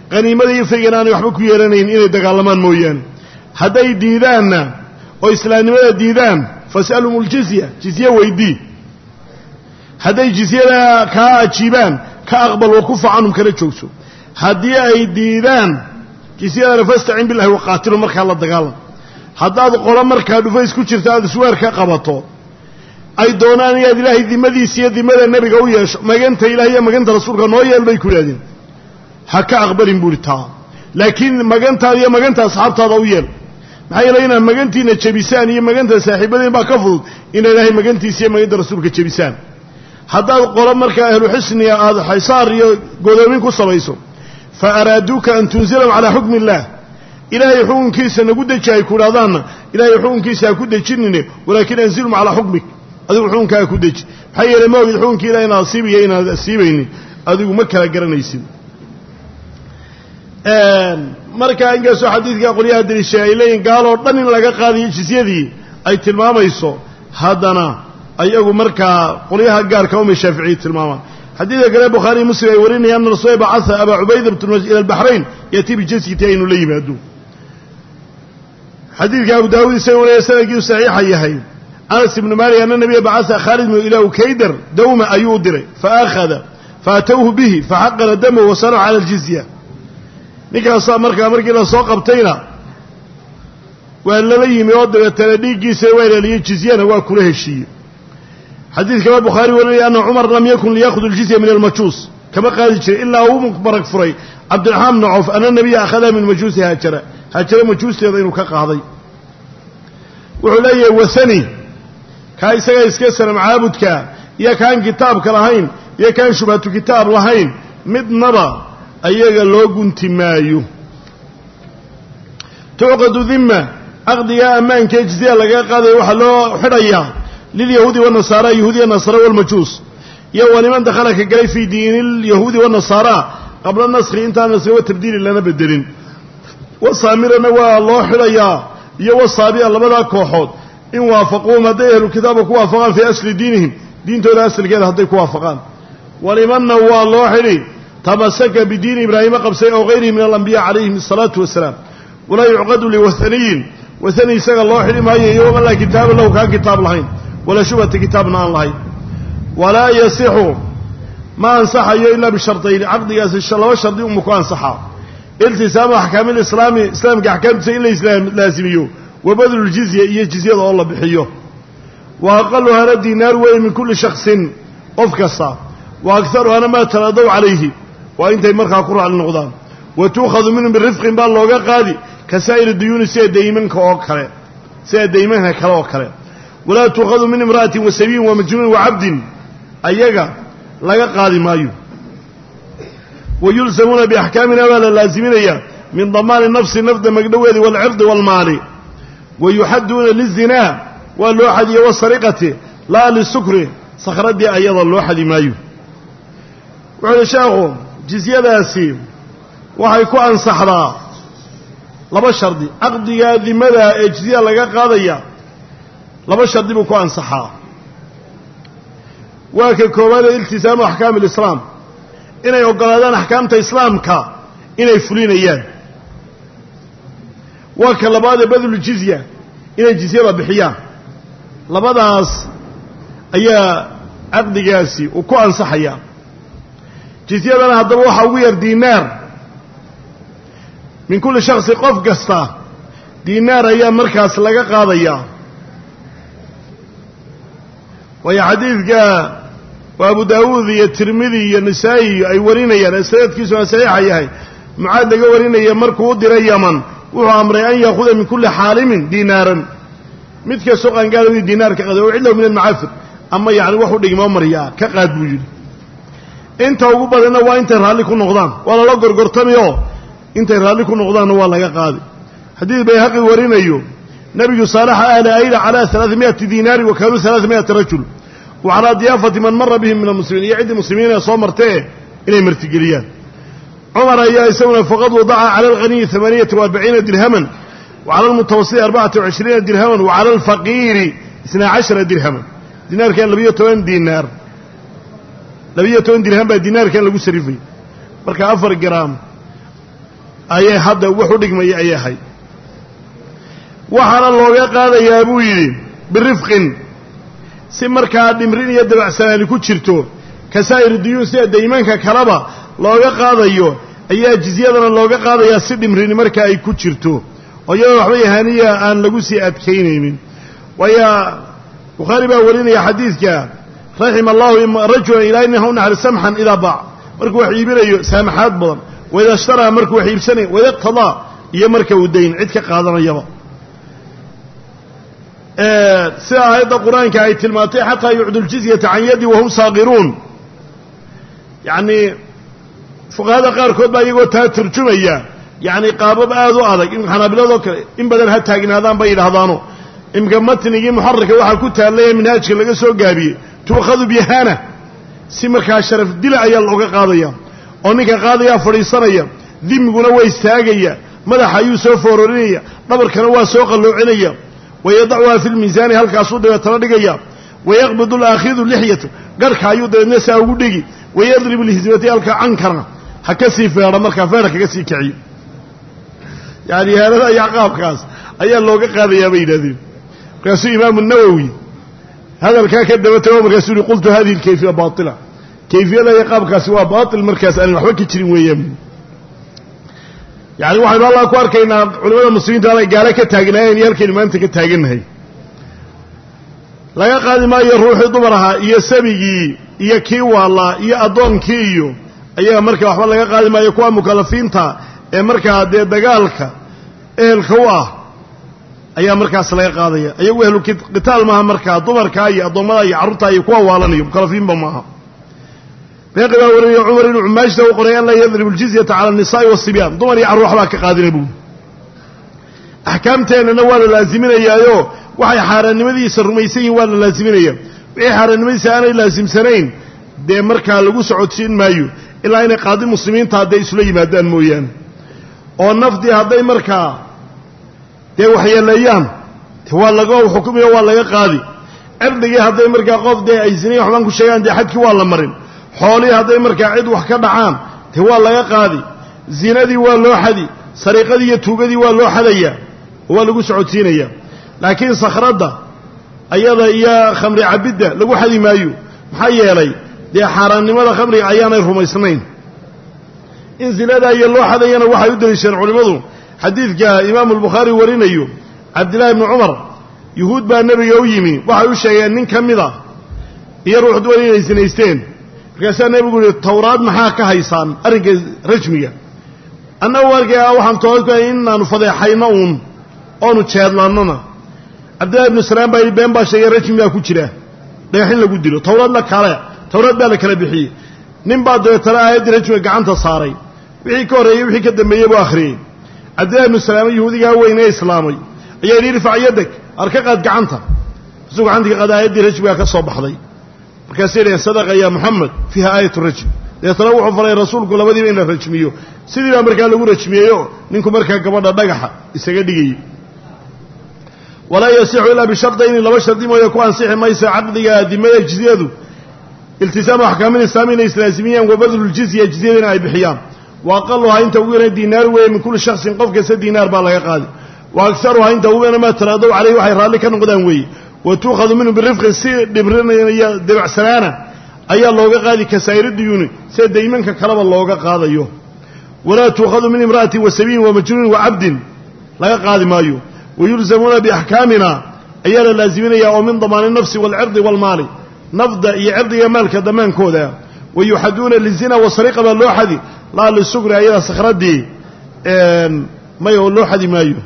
S1: qaniimada iyo faygan aanay waxba ku yeelanayn inay dagaalamaan mooyaane hadday diidaanna oo islaamnimada diidaan fas'alhum اljizya jizye weydii hadday jizyada kaa ajiibaan ka aqbal wa kufa canhum kala joogso haddii ay diidaan jizyadana fastacin billahi waqaatilu markaa la dagaalam haddaad qolo markaa dhufays ku jirta aad isweer ka qabato ay doonaan inaad ilaahay dimadiisa iyo dimada nebiga u yeesho maganta ilaah iyo maganta rasuulka noo yeel bay ku yidhahdeen ha ka aqbalin buuhi taa laakiin magantaada iyo maganta asxaabtaada u yeel maxaa yeelay inaad magantiina jebisaan iyo maganta saaxiibadiin baa ka fudud inaad ilaahay magantiisa iyo maganta rasuulka jebisaan haddaad qolo markaa ahlu xisniga aada xaysaar iyo godoomin ku samayso fa araaduuka an tunzilahum calaa xukmi illaah ilaahay xukunkiisa nagu deji ay ku idhahdaanna ilaahay xukunkiisa ha ku dejinine walaakin anzilhum calaa xukmik adigu xukunkaa ku deji maxaa yeelay ma ogid xukunkii ilaah inaad asiibiyo inaad asiibaynin adigu ma kala garanaysid markaa inkastoo xadiidka qolyaha daliishay ay leeyihin gaaloo dhan in laga qaadayo jizyadii ay tilmaamayso haddana ayagu markaa qolyaha gaarka umay shaaficiyi tilmaamaan xadiidka kale bukhaariy muslim ay warinayaan anna rasuula bacaa abaa cubayda bn ila albaxrayn yatii bijazyati aynu la yimaado xadiidka abu daawuud isaga wariya sanadkiisu saxiixa yahay anas ibnu maalik anna nabiya bacaa khaalid bnu ilaa ukaydar dawma ayuu u diray faakhada faatawhu bihi faxaqana damahu wasanacu cala aljizya ninkaasaa markaa markii la soo qabtayna waa lala yimi oo dabeetana dhiiggiisa waa ilaaliyey jizyana waa kula heshiiyey xadiid kale bukhaari warinaya anna cumar lam yakun liyakhud aljizya min almajuus kama qaadi jiray ilaa uu marag furay cabdiraxmaan bnu cawf anna nabiya akhadaha min majuusi haajara majuusteeda inuu ka qaaday wuxuu leeyahay wasani kaa isaga iska sanam caabudka iyo kaan kitaabka lahayn iyo kaan shubhatu kitaab lahayn midnaba ayaga loo gunti maayo tucqadu dhimma caqdigaa ammaankae jizya laga qaadaya waxaa loo xidhayaa lilyahuudi wanasaara yahuudiya nasaara walmajuus iyo waliman dakhala ka galay fii diini lyahuudi wanasaara qabla naskhi intaan naskhi wa tabdiili lana bedelin wasaamirana waa loo xidhayaa iyo wasaabi'a labadaa kooxood in waafaquuhum hadday ahlu kitaabka ku waafaqaan fii asli diinihim diintooda asalkeeda hadday ku waafaqaan walimanna waa loo xidhi tamasaka bidiini ibraahima qabsay ow hayrihi min alambiya calayhim asalaatu wasalaam walaa yucqadu liwathaniyin wathani isaga loo xidhi maayo iyo waman laa kitaaba lahu kaan kitaab lahayn walaa shubhata kitaabna aan lahayn walaa yasixu ma ansaxayo ilaa bishartayni caqdigaasi laba shardi uma ku ansaxaa iltisaamu axkaami lislaami islaamka axkaamtiisa in la laasimiyo wa badlu ljizya iyo jizyada oo la bixiyo wa aqaluhana diinaar weeye min kulli shaksin qof kasta wa agaruhana maa taraadaw calayhi waa intay markaa ku raacli noqdaan wa tuukhadu minhum birifqin baa looga qaadi ka saa'iri duyuuni sida daymanka oo kale sida daymanka kale oo kale walaa tuukhadu min imra'atin wa sabiyin wa majnuunin wa cabdin ayaga laga qaadi maayo wa yulsamuuna biaxkaamina baa la laaziminayaa min damaani nafsi nafda magdhoweedi waalcirdi waalmaali wa yuxadduuna lizinaa waa loo xadiye wasariqati laa lisukri sakhradii ayada loo xadi maayo wuxuu uhi sheekhu jizyadaasi waxay ku ansaxdaa laba shardi caqdigaa dimada ee jizya laga qaadaya laba shardi buu ku ansaxaa waa ka koowaadee iltisaamu axkaami alislaam inay oggolaadaan axkaamta islaamka inay fulinayaan waa ka labaadee badlu jizya inay jizyada bixiyaan labadaas ayaa caqdigaasi uu ku ansaxayaa jizyadana haddaba waxaa ugu yar diinaar min kulli shaksi qof kasta diinaar ayaa markaas laga qaadayaa waayo xadiidka waa abu daawuud iyo tirmidi iyo nisaa'i ay warinayaan ee sanadkiisuna saxiixa yahay mucaad laga warinaya markuu u diray yaman wuxuu amray an yaakuda min kulli xaalimin diinaaran mid kastoo qaangaadowii diinaar ka qaada o cidlahu min almacaafir ama yacni wax u dhigmoo maryaa ka qaad buu yidhi inta ugu badanna waa intay raalli ku noqdaan waa lala gorgortamayoo intay raalli ku noqdaanna waa laga qaadi xadiid bayhaqi warinayo nebigu saalaxa ahla ayla calaa 300 diinaari wa kaanuu 300 rajul wa calaa diyaafati man mara bihim min almuslimiin iyo ciddii muslimiin ee soo martee inay martigeliyaan cumar ayaa isaguna faqad wadaca cala alghaniyi 48 dirhaman wa cala almutawasiti 24 dirhaman wa cala alfaqiiri 12 dirhaman dinaarkan 12 diinaar 12 dirham baa dinaarkan lagu sarifay marka 4 gram ayay hadda wax u dhigmaya ayay ahayd waxaana looga qaadayaa buu yidhi birifqin si markaa dhimrin iyo dabacsanaani ku jirto kasaa'ir duyuun sida daymanka kaleba looga qaadayo ayaa jizyadana looga qaadayaa si dhimrini markaa ay ku jirto oo iyadoo waxba yahaaniya aan lagu sii adkaynaynin waayo bukhaari baa warinaya xadiidka raxima allahu rajulan ilaahay nin ha u naxari samxan idaa baac markuu wax iibinayo saamaxaad badan wayda ishtaraa markuu wax iibsanaya wayda iqtadaa iyo marka uu dayn cid ka qaadanayaba sida aayadda qur-aanka ay tilmaantay xataa yucdu ljizyata can yadi wahum saaqiruun yacni fuqahada qaarkood baa iyagoo taa turjumaya yacni qaabab aad u adag in xanaabiladoo kale in badan ha taagnaadaan bay yidhaahdaano imka matnigii muxararka waxaa ku taallaya minhaajka laga soo gaabiyey tuukhadu bihana si markaa sharaf dila ayaa looga qaadaya oo ninka qaadayaa fadhiisanaya dimiguna waa istaagaya madaxa ayuu soo foorarinaya dhabarkana waa soo qalloocinaya wayadacuhaa fi lmiisaani halkaasuu dabeetana dhigaya wayaqbidu alaakhidu lixyata garhka ayuu dabeedna saa ugu dhigi wayadribu lhizbati halka cankana ha ka sii feedha markaa feedha kaga sii kiciyo yani ihaanada iyo qaabkaas ayaa looga qaadayaa bay yidhahdeen markaasuu imaamu nawowi hadalkaa ka daba tago markaasuu yihi qultu hadihi lkayfiya baatila kayfiyada iyo qaabkaasi waa baatil markaas aanan waxba ka jirin weeyaan yani waxaynu allah ku arkaynaa culimada muslimiinta aanay gaalo ka taagnaayeen iyo halkaynu maanta ka taagannahay laga qaadi maayo ruuxii dumar ahaa iyo sabigii iyo kii waalaa iyo addoonkii iyo ayaga markaa waxba laga qaadi maayo kuwa mukalafiinta ee markaa dee dagaalka ehelka u ah ayaa markaas laga qaadaya ayagu ehlu qitaal maaha markaa dumarkaa iyo addoommada iyo carruurtaa iyo kuwa waalanayo mukalafiinba maaha beeqi baa warinaya cumar inuu cumaashta u qoray an laa yadribu ljizyata cala annisaa'i waasibyaan dumar iyo carruur waxbaa ka qaadina buuli axkaamteennana waa la laaziminayaayo waxay xaaraannimadiisa rumaysan yihin waa la laaziminaya wixii xaaraannimadiisa aanay laasimsanayn dee markaa lagu socodsiin maayo ilaa inay qaadi muslimiinta hadday isula yimaadaan mooyaane oo nafdii hadday markaa dee waxyeeleeyaan waa laga xukumiyo waa laga qaadi cirdigii hadday markaa qof dee ay zinayn waxbaan ku sheegaan dee xadkii waa la marin xoolihii hadday markaa cid wax ka dhacaan dee waa laga qaadi zinadii waa loo xadi sariiqadii iyo tuugadii waa loo xadayaa oo waa lagu socodsiinayaa laakiin sakhradda ayada iyo khamri cabidda lagu xadi maayo maxaa yeelay dee xaaraannimada khamriga ayaanay rumaysnayn in zinadaa iyo loo xadayana waxay u deliisheen culimmadu xadiidka imaamu albukhaari warinayo cabdillahi ibni cumar yuhuud baa nebiga u yimi waxay u sheegeen nin ka mid a iyo ruux duwan inay sinaysteen markaasaa nebigu yihi tawraad maxaa ka haysaan arrinka rajmiga annagu arkaya waxaan toodka inaanu fadeexayno uun oonu jeedlaannona cabdillahi ibnu salaam baa yidhi been baa sheegay rajmigaa ku jira dhagaxin lagu dilo tawraad la kale tawraad baa la kala bixiyey nin baa dabeetana aayaddii rajmiga gacanta saaray wixii ka horreeyey wixii ka dambeeyey buu akhriyey cabdillahi ibnu salaam yahuudigaa weynee islaamay ayaa yidhi irfac yadak arka qaad gacanta isuu gacantii ka qaada aayaddii rajmigaa ka soo baxday markaasay dhaheen sadaqa ya moxamed fiiha aayatu rajm deetana wuxuu faray rasuulku labadiiba in la rajmiyo sidii baa markaa lagu rajmiyeyo ninku markaa gabadha dhagaxa isaga dhigayay walaa yasixu ilaa bishardayni laba shardi mooye ku ansixi maysa caqdiga dimada jizyadu iltisaamu axkaamil islaami inay islaasimiyaan wa badluljizya jizyadina ay bixiyaan wa aqaluhaa inta ugu yara diinaar weeye min kulli shaksin qof kasta diinaar baa laga qaadi wa agsaruhaa inta ugu yara maa taraadow caleyhi waxay raalli ka noqdaan weeye wa tuukhadu minhu birifqin si dhibrinaya debacsanaana ayaa looga qaadi kasaa'iri duyuuni sida daymanka kaleba looga qaadayo walaa tuukhadu min imra'atin wa sabiyin wa majnuunin wa cabdin laga qaadi maayo wayulzamuuna biaxkaamina ayaa la laaziminayaa oo min damaani nafsi waalcirdi waalmaali nafda iyo cirdiga maalka dammaankooda wayuxaduuna lizina wasariqa baa loo xadi laa lisugri ayada sakhraddii may oo loo xadi maayo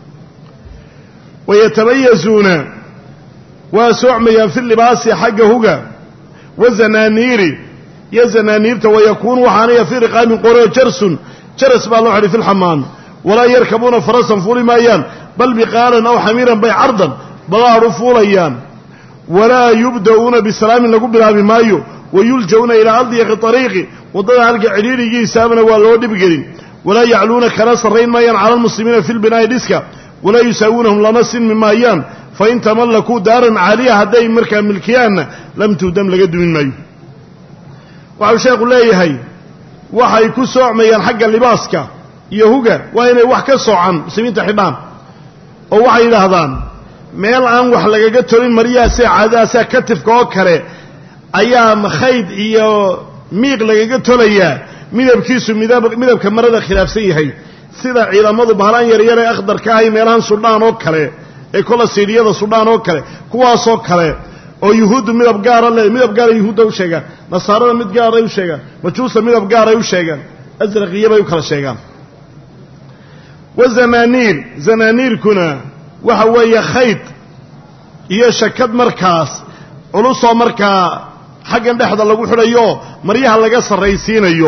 S1: wayatabayazuuna waa soocmayaan fi libaasi xagga huga wazanaaniiri iyo zanaaniirta wayakuunu waxaanaya fii riqaamin qoreo jarsun jaras baa loo xidhi fi lxamaami walaa yarkabuuna farasan fuuli maayaan bal biqaalan aw xamiiran bay cardan badaar u fuulayaan walaa yubda'uuna bisalaamin lagu bilaabi maayo wayulja'uuna ilaa adyiqi ariiqi waddada halka cidhiirigiisaabana waa loo dhibgelin walaa yacluuna kala sarrayn maayaan cala almuslimiina fi lbinaa'i dhiska walaa yusaawuunahum lama sinmi maayaan fain tamallakuu daaran caaliya hadday markaa milkiyaanna lam tuudam laga dumin maayo waxau sheekhu leeyahay waxay ku soocmayaan xagga libaaska iyo huga waa inay wax ka soocan muslimiinta xidhaan oo waxay yidhaahdaan meel aan wax lagaga tolin maryahaasee caadahaasaa katifka oo kale ayaa khayd iyo miiq lagaga tolayaa midabkiisu midabka marada khilaafsan yahay sida ciidamadu bahlaan yaryar ee akhdarka ahay meelahan sudhaan oo kale ee kola siidhiyada sudhaan oo kale kuwaasoo kale oo yuhuuddu midab gaara le midab gaara yuhuudda u sheegaan nasaarada mid gaaray u sheegaan majuusa midab gaaray u sheegaan asraqiyabay u kala sheegaan wa zanaaniirkuna waxa weeye khayd iyo shakad markaas culusoo markaa xaggan dhexda lagu xidhayo maryaha laga sarraysiinayo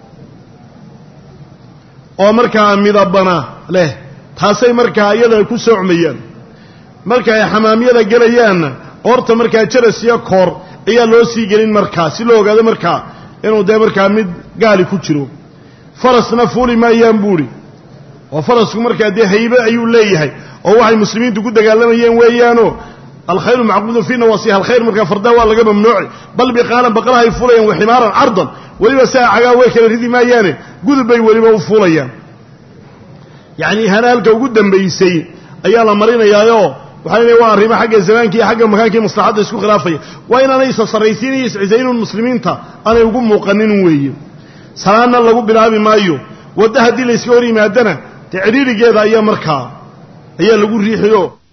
S1: oo markaa midabana leh taasay markaa iyadana ku soocmayaan marka ay xamaamiyada gelayaanna qoorta markaa jaras iyo koor ayaa loo sii gelin markaa si loo ogaado markaa inuu dee markaa mid gaali ku jiro farasna fuuli maayaan buuhi oo farasku markaa dee haybe ayuu leeyahay oo waxay muslimiintu ku dagaalamayeen weeyaanoo alkhayru macquudun fii nawaasiha alkhayr markaa fardaa waa laga mamnuuci bal biqaalan baqalahay fuulayaan waximaaran cardan weliba saa cagaa way kala ridi maayaane gudub bay weliba u fuulayaan yacnii halaalka ugu dambaysay ayaa la marinayaayoo waxaa leeyahay waa arrimo xagga zamaankii iyo xagga makaankii maslaxadda isku khilaafaya waa inaanay isa sarraysiinayo iscisaynuun muslimiinta aanay ugu muuqanin weeye salaadna lagu bilaabi maayo wadda haddii layska hor yimaadana dee cidhiidhigeeda ayaa markaa ayaa lagu riixiyo